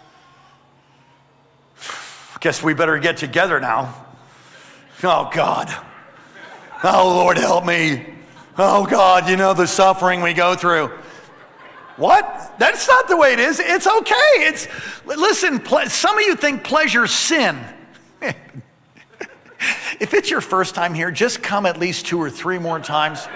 guess we better get together now. Oh, God. Oh, Lord, help me. Oh, God, the suffering we go through. What? That's not the way it is. It's okay. Listen, some of you think pleasure's sin. If it's your first time here, just come at least 2 or 3 more times.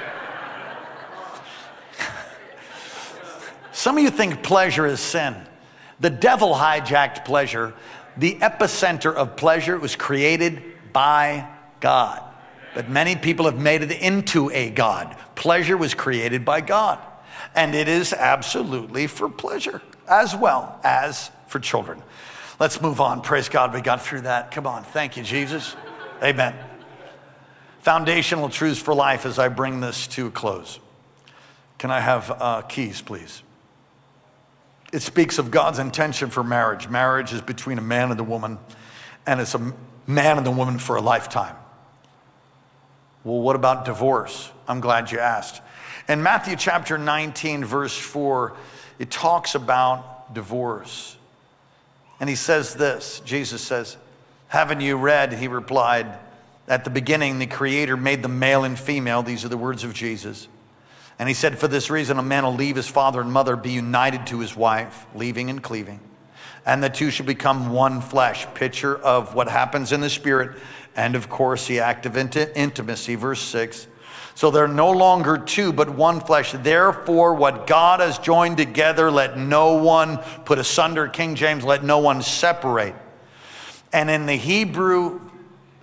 Some of you think pleasure is sin. The devil hijacked pleasure. The epicenter of pleasure was created by God. But many people have made it into a God. Pleasure was created by God. And it is absolutely for pleasure as well as for children. Let's move on. Praise God, we got through that. Come on. Thank you, Jesus. Amen. Foundational truths for life as I bring this to a close. Can I have keys, please? It speaks of God's intention for marriage. Marriage is between a man and a woman, and it's a man and a woman for a lifetime. Well, what about divorce? I'm glad you asked. In Matthew chapter 19, verse 4, it talks about divorce. And he says this, Jesus says, haven't you read, he replied, at the beginning the Creator made them male and female. These are the words of Jesus. And he said, for this reason a man will leave his father and mother, be united to his wife, leaving and cleaving. And the two shall become one flesh. Picture of what happens in the spirit. And of course, the act of intimacy, verse 6. So they're no longer two, but one flesh. Therefore, what God has joined together, let no one put asunder. King James, let no one separate. And in the Hebrew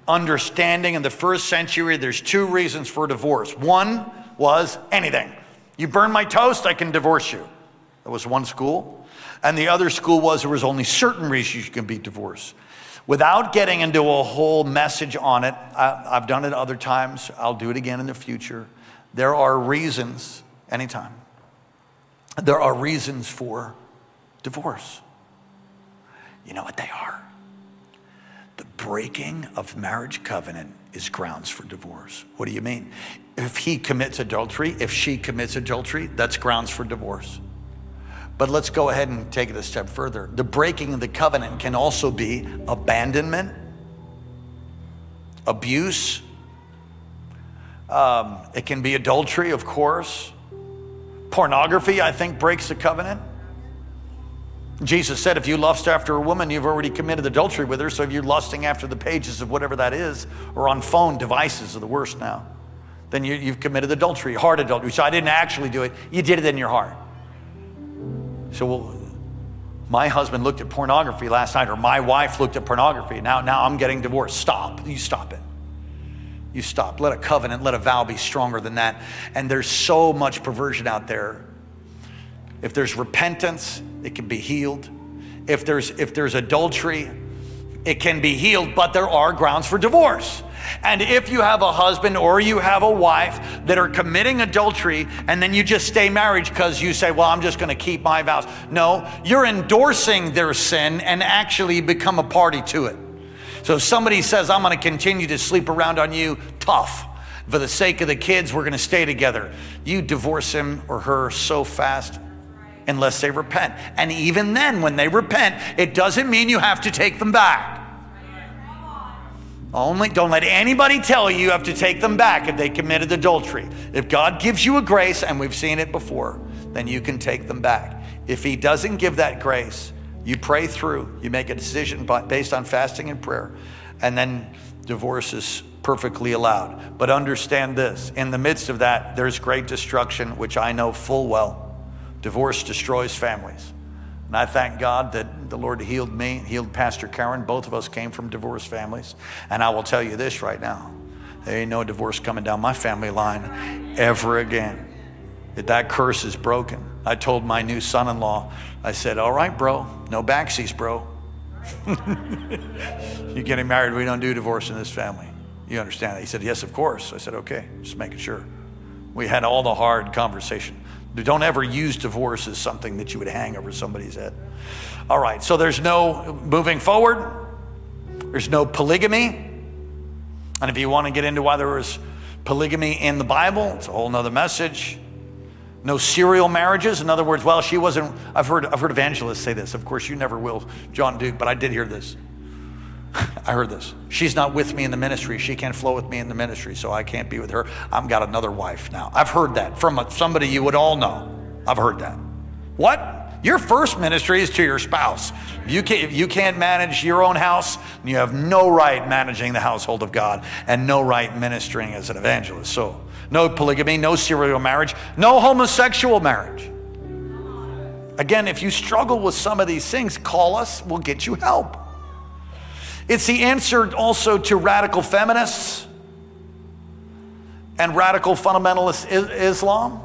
understanding in the first century, there's two reasons for divorce. One was anything. You burn my toast, I can divorce you. That was one school. And the other school was there was only certain reasons you can be divorced. Without getting into a whole message on it, I've done it other times. I'll do it again in the future. There are reasons, anytime. There are reasons for divorce. You know what they are? The breaking of marriage covenant is grounds for divorce. What do you mean? If he commits adultery, if she commits adultery, that's grounds for divorce. But let's go ahead and take it a step further. The breaking of the covenant can also be abandonment, abuse. It can be adultery, of course. Pornography, I think, breaks the covenant. Jesus said, if you lust after a woman, you've already committed adultery with her. So if you're lusting after the pages of whatever that is, or on phone devices are the worst now, then you've committed adultery, heart adultery. So I didn't actually do it. You did it in your heart. So my husband looked at pornography last night, or my wife looked at pornography. Now I'm getting divorced. Stop. You stop it. You stop. Let a covenant, let a vow be stronger than that. And there's so much perversion out there. If there's repentance, it can be healed. If there's adultery, it can be healed, but there are grounds for divorce. And if you have a husband or you have a wife that are committing adultery and then you just stay married because you say, well, I'm just going to keep my vows. No, you're endorsing their sin and actually become a party to it. So if somebody says, I'm going to continue to sleep around on you, tough. For the sake of the kids, we're going to stay together. You divorce him or her so fast unless they repent. And even then, when they repent, it doesn't mean you have to take them back. Don't let anybody tell you have to take them back if they committed adultery. If God gives you a grace, and we've seen it before, then you can take them back. If he doesn't give that grace, you pray through, you make a decision based on fasting and prayer, and then divorce is perfectly allowed. But understand this, in the midst of that, there's great destruction, which I know full well. Divorce destroys families. And I thank God that the Lord healed me, healed Pastor Karen. Both of us came from divorced families. And I will tell you this right now. There ain't no divorce coming down my family line ever again. That curse is broken. I told my new son-in-law, I said, all right, bro, no backseas, bro. You getting married, we don't do divorce in this family. You understand that? He said, yes, of course. I said, okay, just making sure. We had all the hard conversation. Don't ever use divorce as something that you would hang over somebody's head. All right, so there's no moving forward. There's no polygamy. And if you want to get into why there was polygamy in the Bible, it's a whole nother message. No serial marriages. In other words, well, she wasn't, I've heard evangelists say this. Of course, you never will, John Duke, but I did hear this. I heard this. She's not with me in the ministry. She can't flow with me in the ministry, so I can't be with her. I've got another wife now. I've heard that from somebody you would all know. I've heard that. What? Your first ministry is to your spouse. If you can't manage your own house, you have no right managing the household of God and no right ministering as an evangelist. So no polygamy, no serial marriage, no homosexual marriage. Again, if you struggle with some of these things, call us. We'll get you help. It's the answer also to radical feminists and radical fundamentalist Islam.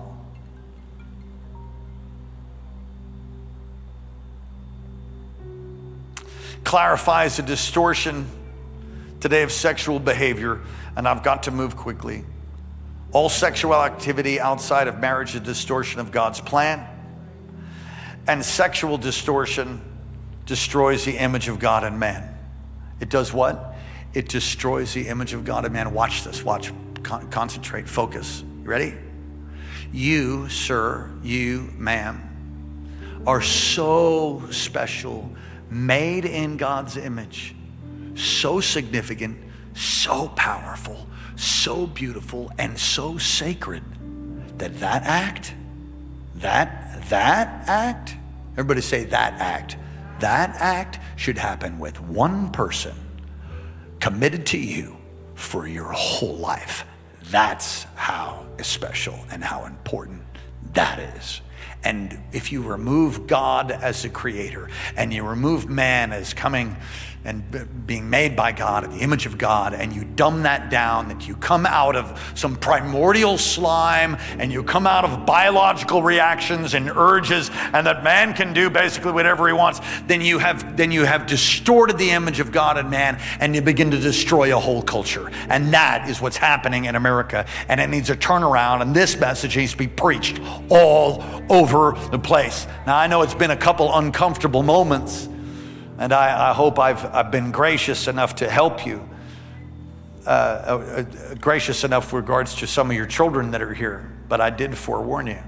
Clarifies the distortion today of sexual behavior, and I've got to move quickly. All sexual activity outside of marriage is a distortion of God's plan, and sexual distortion destroys the image of God in man. It does what? It destroys the image of God in man. Watch this. Watch. Concentrate. Focus. You ready? You, sir, you, ma'am, are so special, made in God's image, so significant, so powerful, so beautiful, and so sacred that act, everybody say that act should happen with one person committed to you for your whole life. That's how special and how important that is. And if you remove God as the creator and you remove man as coming and being made by God in the image of God, and you dumb that down, that you come out of some primordial slime and you come out of biological reactions and urges, and that man can do basically whatever he wants, then you have distorted the image of God in man, and you begin to destroy a whole culture. And that is what's happening in America, and it needs a turnaround, and this message needs to be preached all over the place. Now, I know it's been a couple uncomfortable moments, and I hope I've been gracious enough to help you, gracious enough with regards to some of your children that are here, but I did forewarn you.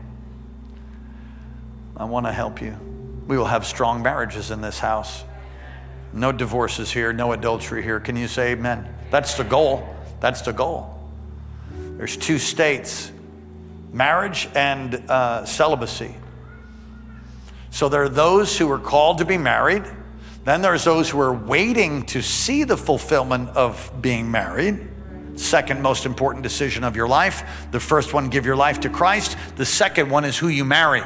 I want to help you. We will have strong marriages in this house. No divorces here, no adultery here. Can you say amen? That's the goal. That's the goal. There's 2 states, marriage and celibacy. So there are those who are called to be married. Then there's those who are waiting to see the fulfillment of being married. Second most important decision of your life. The first one, give your life to Christ. The second one is who you marry.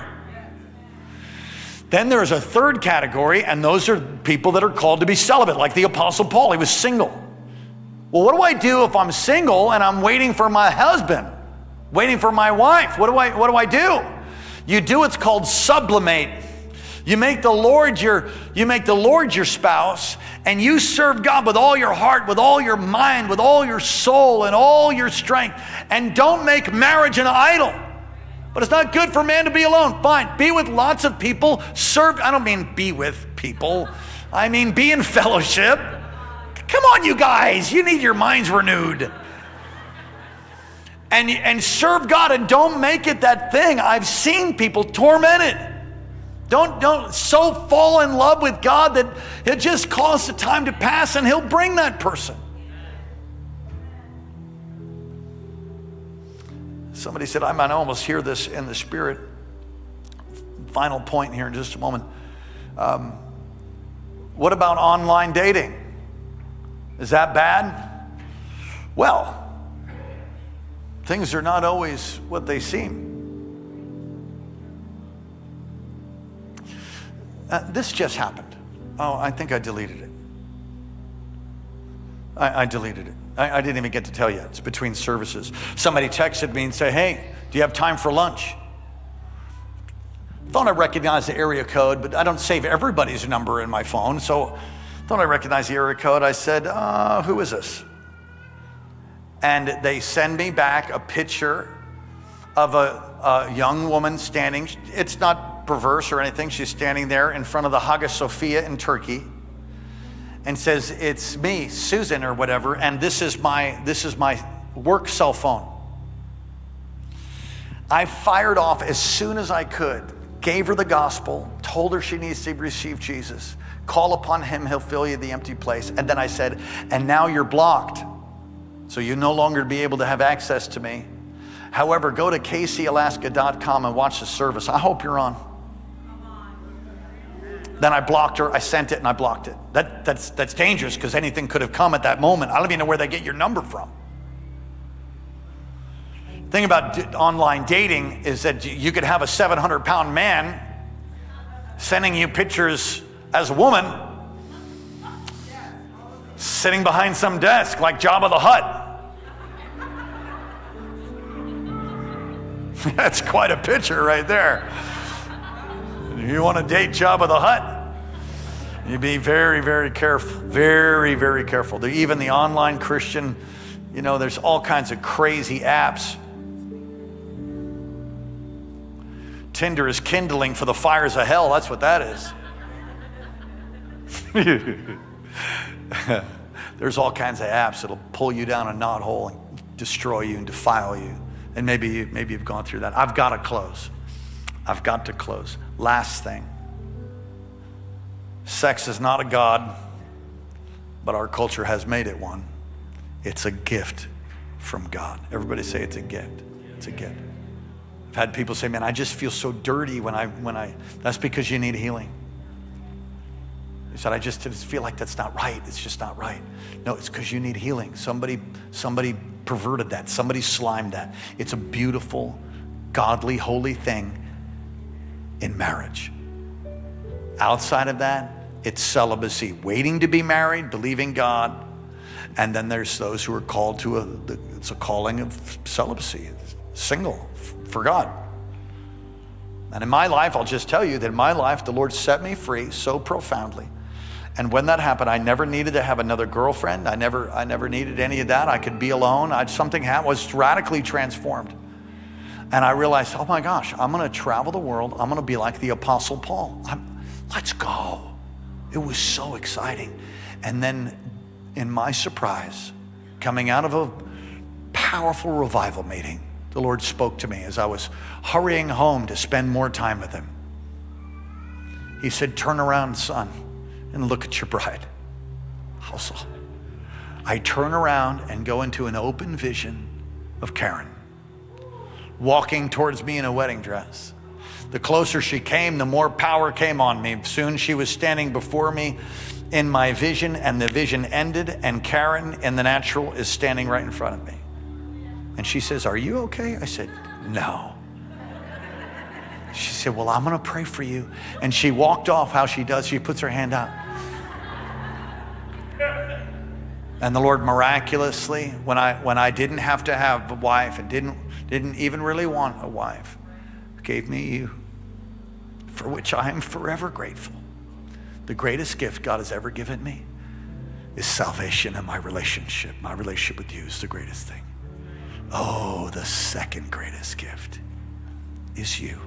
Then there's a third category, and those are people that are called to be celibate, like the Apostle Paul. He was single. Well, what do I do if I'm single and I'm waiting for my husband, waiting for my wife? What do I do? You do what's called sublimate. You make the Lord your spouse, and you serve God with all your heart, with all your mind, with all your soul, and all your strength. And don't make marriage an idol. But it's not good for man to be alone. Fine, be with lots of people. Serve. I don't mean be with people. I mean be in fellowship. Come on, you guys. You need your minds renewed. And serve God, and don't make it that thing. I've seen people tormented. Don't so fall in love with God that it just causes the time to pass, and he'll bring that person. Somebody said, I might almost hear this in the spirit. Final point here in just a moment. What about online dating? Is that bad? Well, things are not always what they seem. This just happened. Oh, I think I deleted it. I deleted it. I didn't even get to tell you. It's between services. Somebody texted me and said, hey, do you have time for lunch? Thought I recognized the area code, but I don't save everybody's number in my phone. So thought I recognized the area code. I said, who is this? And they send me back a picture of a young woman standing. It's not perverse or anything. She's standing there in front of the Hagia Sophia in Turkey and says, it's me, Susan or whatever, and this is my work cell phone. I fired off as soon as I could, gave her the gospel, told her she needs to receive Jesus. Call upon him, he'll fill you the empty place. And then I said, and now you're blocked, so you no longer be able to have access to me. However, go to kcalaska.com and watch the service. I hope you're on. Then I blocked her, I sent it, and I blocked it. That's dangerous, because anything could have come at that moment. I don't even know where they get your number from. The thing about online dating is that you could have a 700-pound man sending you pictures as a woman sitting behind some desk like Jabba the Hutt. That's quite a picture right there. If you want to date Jabba the Hutt, you be very, very careful. Very, very careful. Even the online Christian, there's all kinds of crazy apps. Tinder is kindling for the fires of hell. That's what that is. There's all kinds of apps that'll pull you down a knothole and destroy you and defile you. And maybe you've gone through that. I've got to close. Last thing. Sex is not a god, but our culture has made it one. It's a gift from God. Everybody say it's a gift. It's a gift. I've had people say, man, I just feel so dirty when I, that's because you need healing. He said, I just feel like that's not right. It's just not right. No, it's because you need healing. Somebody perverted that. Somebody slimed that. It's a beautiful, godly, holy thing. in marriage. Outside of that, it's celibacy, waiting to be married, believing God. And then there's those who are called to it's a calling of celibacy, single for God. And in my life, I'll just tell you that in my life, the Lord set me free so profoundly. And when that happened, I never needed to have another girlfriend. I never needed any of that. I could be alone. Something was radically transformed. And I realized, oh my gosh, I'm going to travel the world. I'm going to be like the Apostle Paul. Let's go. It was so exciting. And then in my surprise, coming out of a powerful revival meeting, the Lord spoke to me as I was hurrying home to spend more time with him. He said, turn around, son, and look at your bride. Also, I turn around and go into an open vision of Karen walking towards me in a wedding dress. The closer she came, the more power came on me. Soon she was standing before me in my vision, and the vision ended, and Karen in the natural is standing right in front of me. And she says, are you okay? I said, no. She said, well, I'm going to pray for you. And she walked off. How she does, she puts her hand out. And the Lord miraculously, when I didn't have to have a wife and didn't even really want a wife, gave me you, for which I am forever grateful. The greatest gift God has ever given me is salvation, and my relationship with you is the greatest thing. Oh, the second greatest gift is you.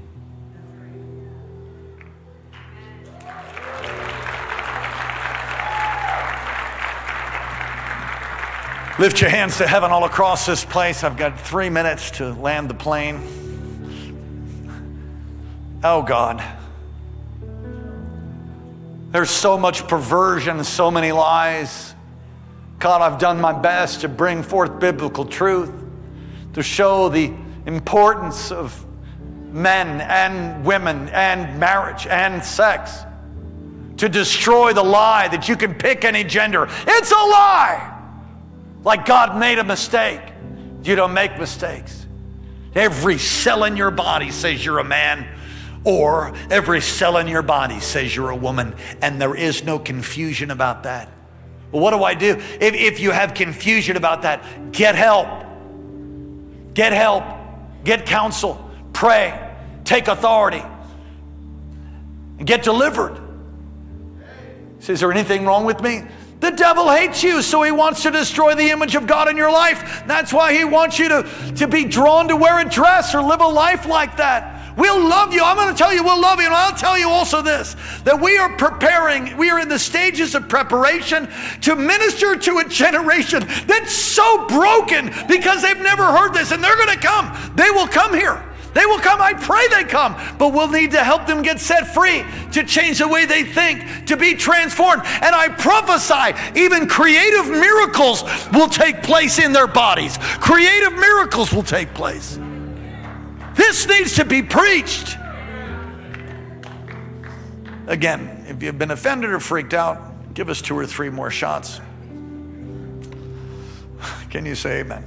Lift your hands to heaven all across this place. I've got 3 minutes to land the plane. Oh God, there's so much perversion, so many lies. God, I've done my best to bring forth biblical truth, to show the importance of men and women and marriage and sex, to destroy the lie that you can pick any gender. It's a lie. Like God made a mistake. You don't make mistakes. Every cell in your body says you're a man, or every cell in your body says you're a woman, and there is no confusion about that. Well, what do I do? If you have confusion about that, get help. Get help. Get counsel. Pray. Take authority. And get delivered. Is there anything wrong with me? The devil hates you, so he wants to destroy the image of God in your life. That's why he wants you to be drawn to wear a dress or live a life like that. We'll love you. I'm going to tell you we'll love you. And I'll tell you also this, that we are in the stages of preparation to minister to a generation that's so broken because they've never heard this. And they're going to come. They will come here. They will come. I pray they come. But we'll need to help them get set free, to change the way they think, to be transformed. And I prophesy even creative miracles will take place in their bodies. Creative miracles will take place. This needs to be preached. Again, if you've been offended or freaked out, give us 2 or 3 more shots. Can you say amen?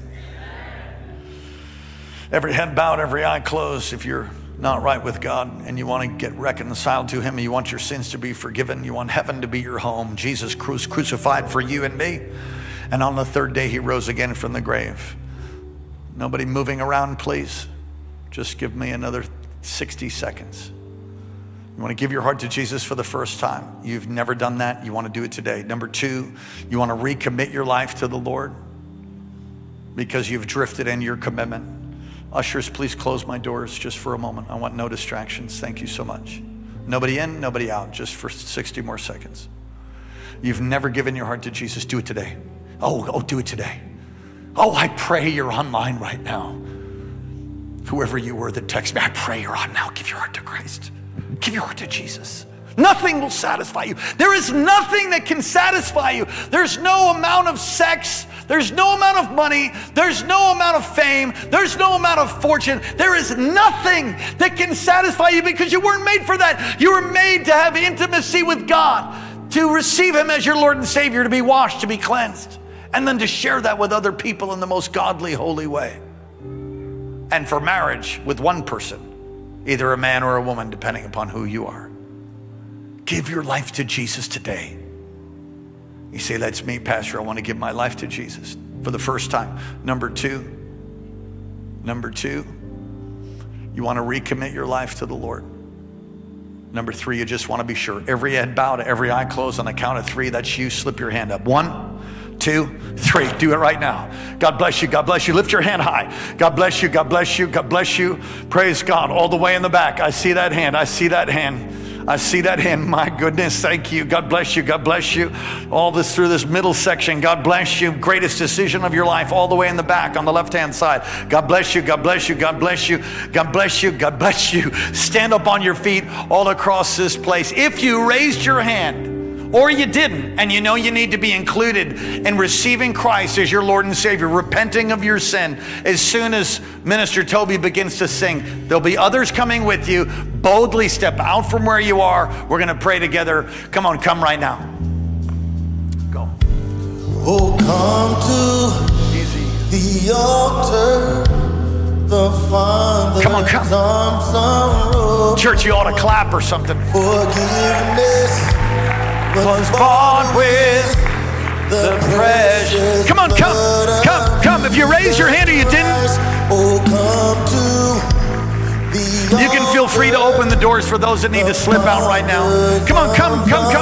Every head bowed, every eye closed. If you're not right with God and you want to get reconciled to him, and you want your sins to be forgiven, you want heaven to be your home, Jesus crucified for you and me, and on the 3rd day he rose again from the grave. Nobody moving around, please. Just give me another 60 seconds. You want to give your heart to Jesus for the first time. You've never done that. You want to do it today. Number 2, you want to recommit your life to the Lord because you've drifted in your commitment. Ushers, please close my doors just for a moment. I want no distractions. Thank you so much. Nobody in, nobody out, just for 60 more seconds. You've never given your heart to Jesus. Do it today. Oh, do it today. Oh, I pray you're online right now. Whoever you were that texted me, I pray you're on now. Give your heart to Christ. Give your heart to Jesus. Nothing will satisfy you. There is nothing that can satisfy you. There's no amount of sex. There's no amount of money. There's no amount of fame. There's no amount of fortune. There is nothing that can satisfy you because you weren't made for that. You were made to have intimacy with God, to receive him as your Lord and Savior, to be washed, to be cleansed, and then to share that with other people in the most godly, holy way. And for marriage with one person either a man or a woman, depending upon who you are. Give your life to Jesus today. You say, that's me, Pastor. I want to give my life to Jesus for the first time. Number two, you want to recommit your life to the Lord. Number three, you just want to be sure. Every head bowed, every eye closed. On the count of three, that's you. Slip your hand up. 1, 2, 3. Do it right now. God bless you. God bless you. Lift your hand high. God bless you. God bless you. God bless you. Praise God. All the way in the back. I see that hand. I see that hand. I see that hand. My goodness. Thank you. God bless you. God bless you. All this through this middle section. God bless you. Greatest decision of your life. All the way in the back on the left-hand side. God bless you. God bless you. God bless you. God bless you. God bless you. Stand up on your feet all across this place. If you raised your hand, or you didn't, and you know you need to be included in receiving Christ as your Lord and Savior, repenting of your sin, as soon as Minister Toby begins to sing, there'll be others coming with you. Boldly step out from where you are. We're going to pray together. Come on, come right now. Go. Oh, come to the altar. The Father's Come on, come. arms are open. Church, you ought to clap or something. Forgiveness Was bought with the precious. Come on, come. If you raised your hand or you didn't, oh, come to the you can feel free to open the doors for those that need to slip out right now. Come on, come.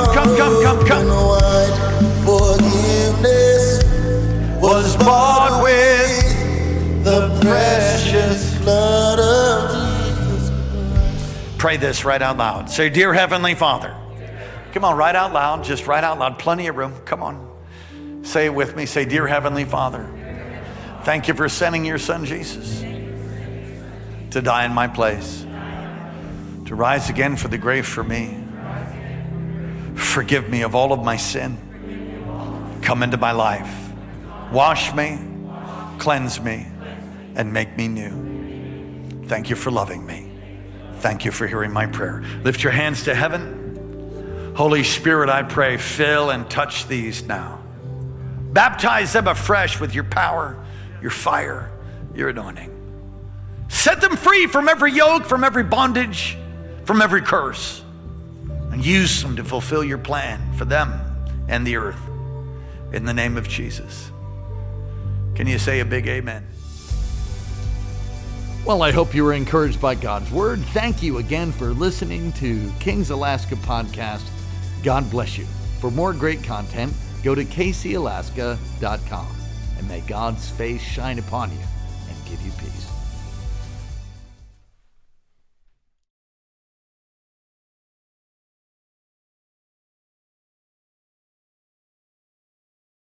Forgiveness Was bought with the precious blood of Jesus Christ. Pray this right out loud. Say, dear Heavenly Father. Come on, right out loud. Just right out loud. Plenty of room. Come on. Say it with me. Say, dear Heavenly Father, thank you for sending your son Jesus to die in my place, to rise again for the grave for me. Forgive me of all of my sin. Come into my life. Wash me, cleanse me, and make me new. Thank you for loving me. Thank you for hearing my prayer. Lift your hands to heaven. Holy Spirit, I pray, fill and touch these now. Baptize them afresh with your power, your fire, your anointing. Set them free from every yoke, from every bondage, from every curse, and use them to fulfill your plan for them and the earth. In the name of Jesus. Can you say a big amen? Well, I hope you were encouraged by God's word. Thank you again for listening to Kings Alaska Podcast. God bless you. For more great content, go to kcalaska.com, and may God's face shine upon you and give you peace.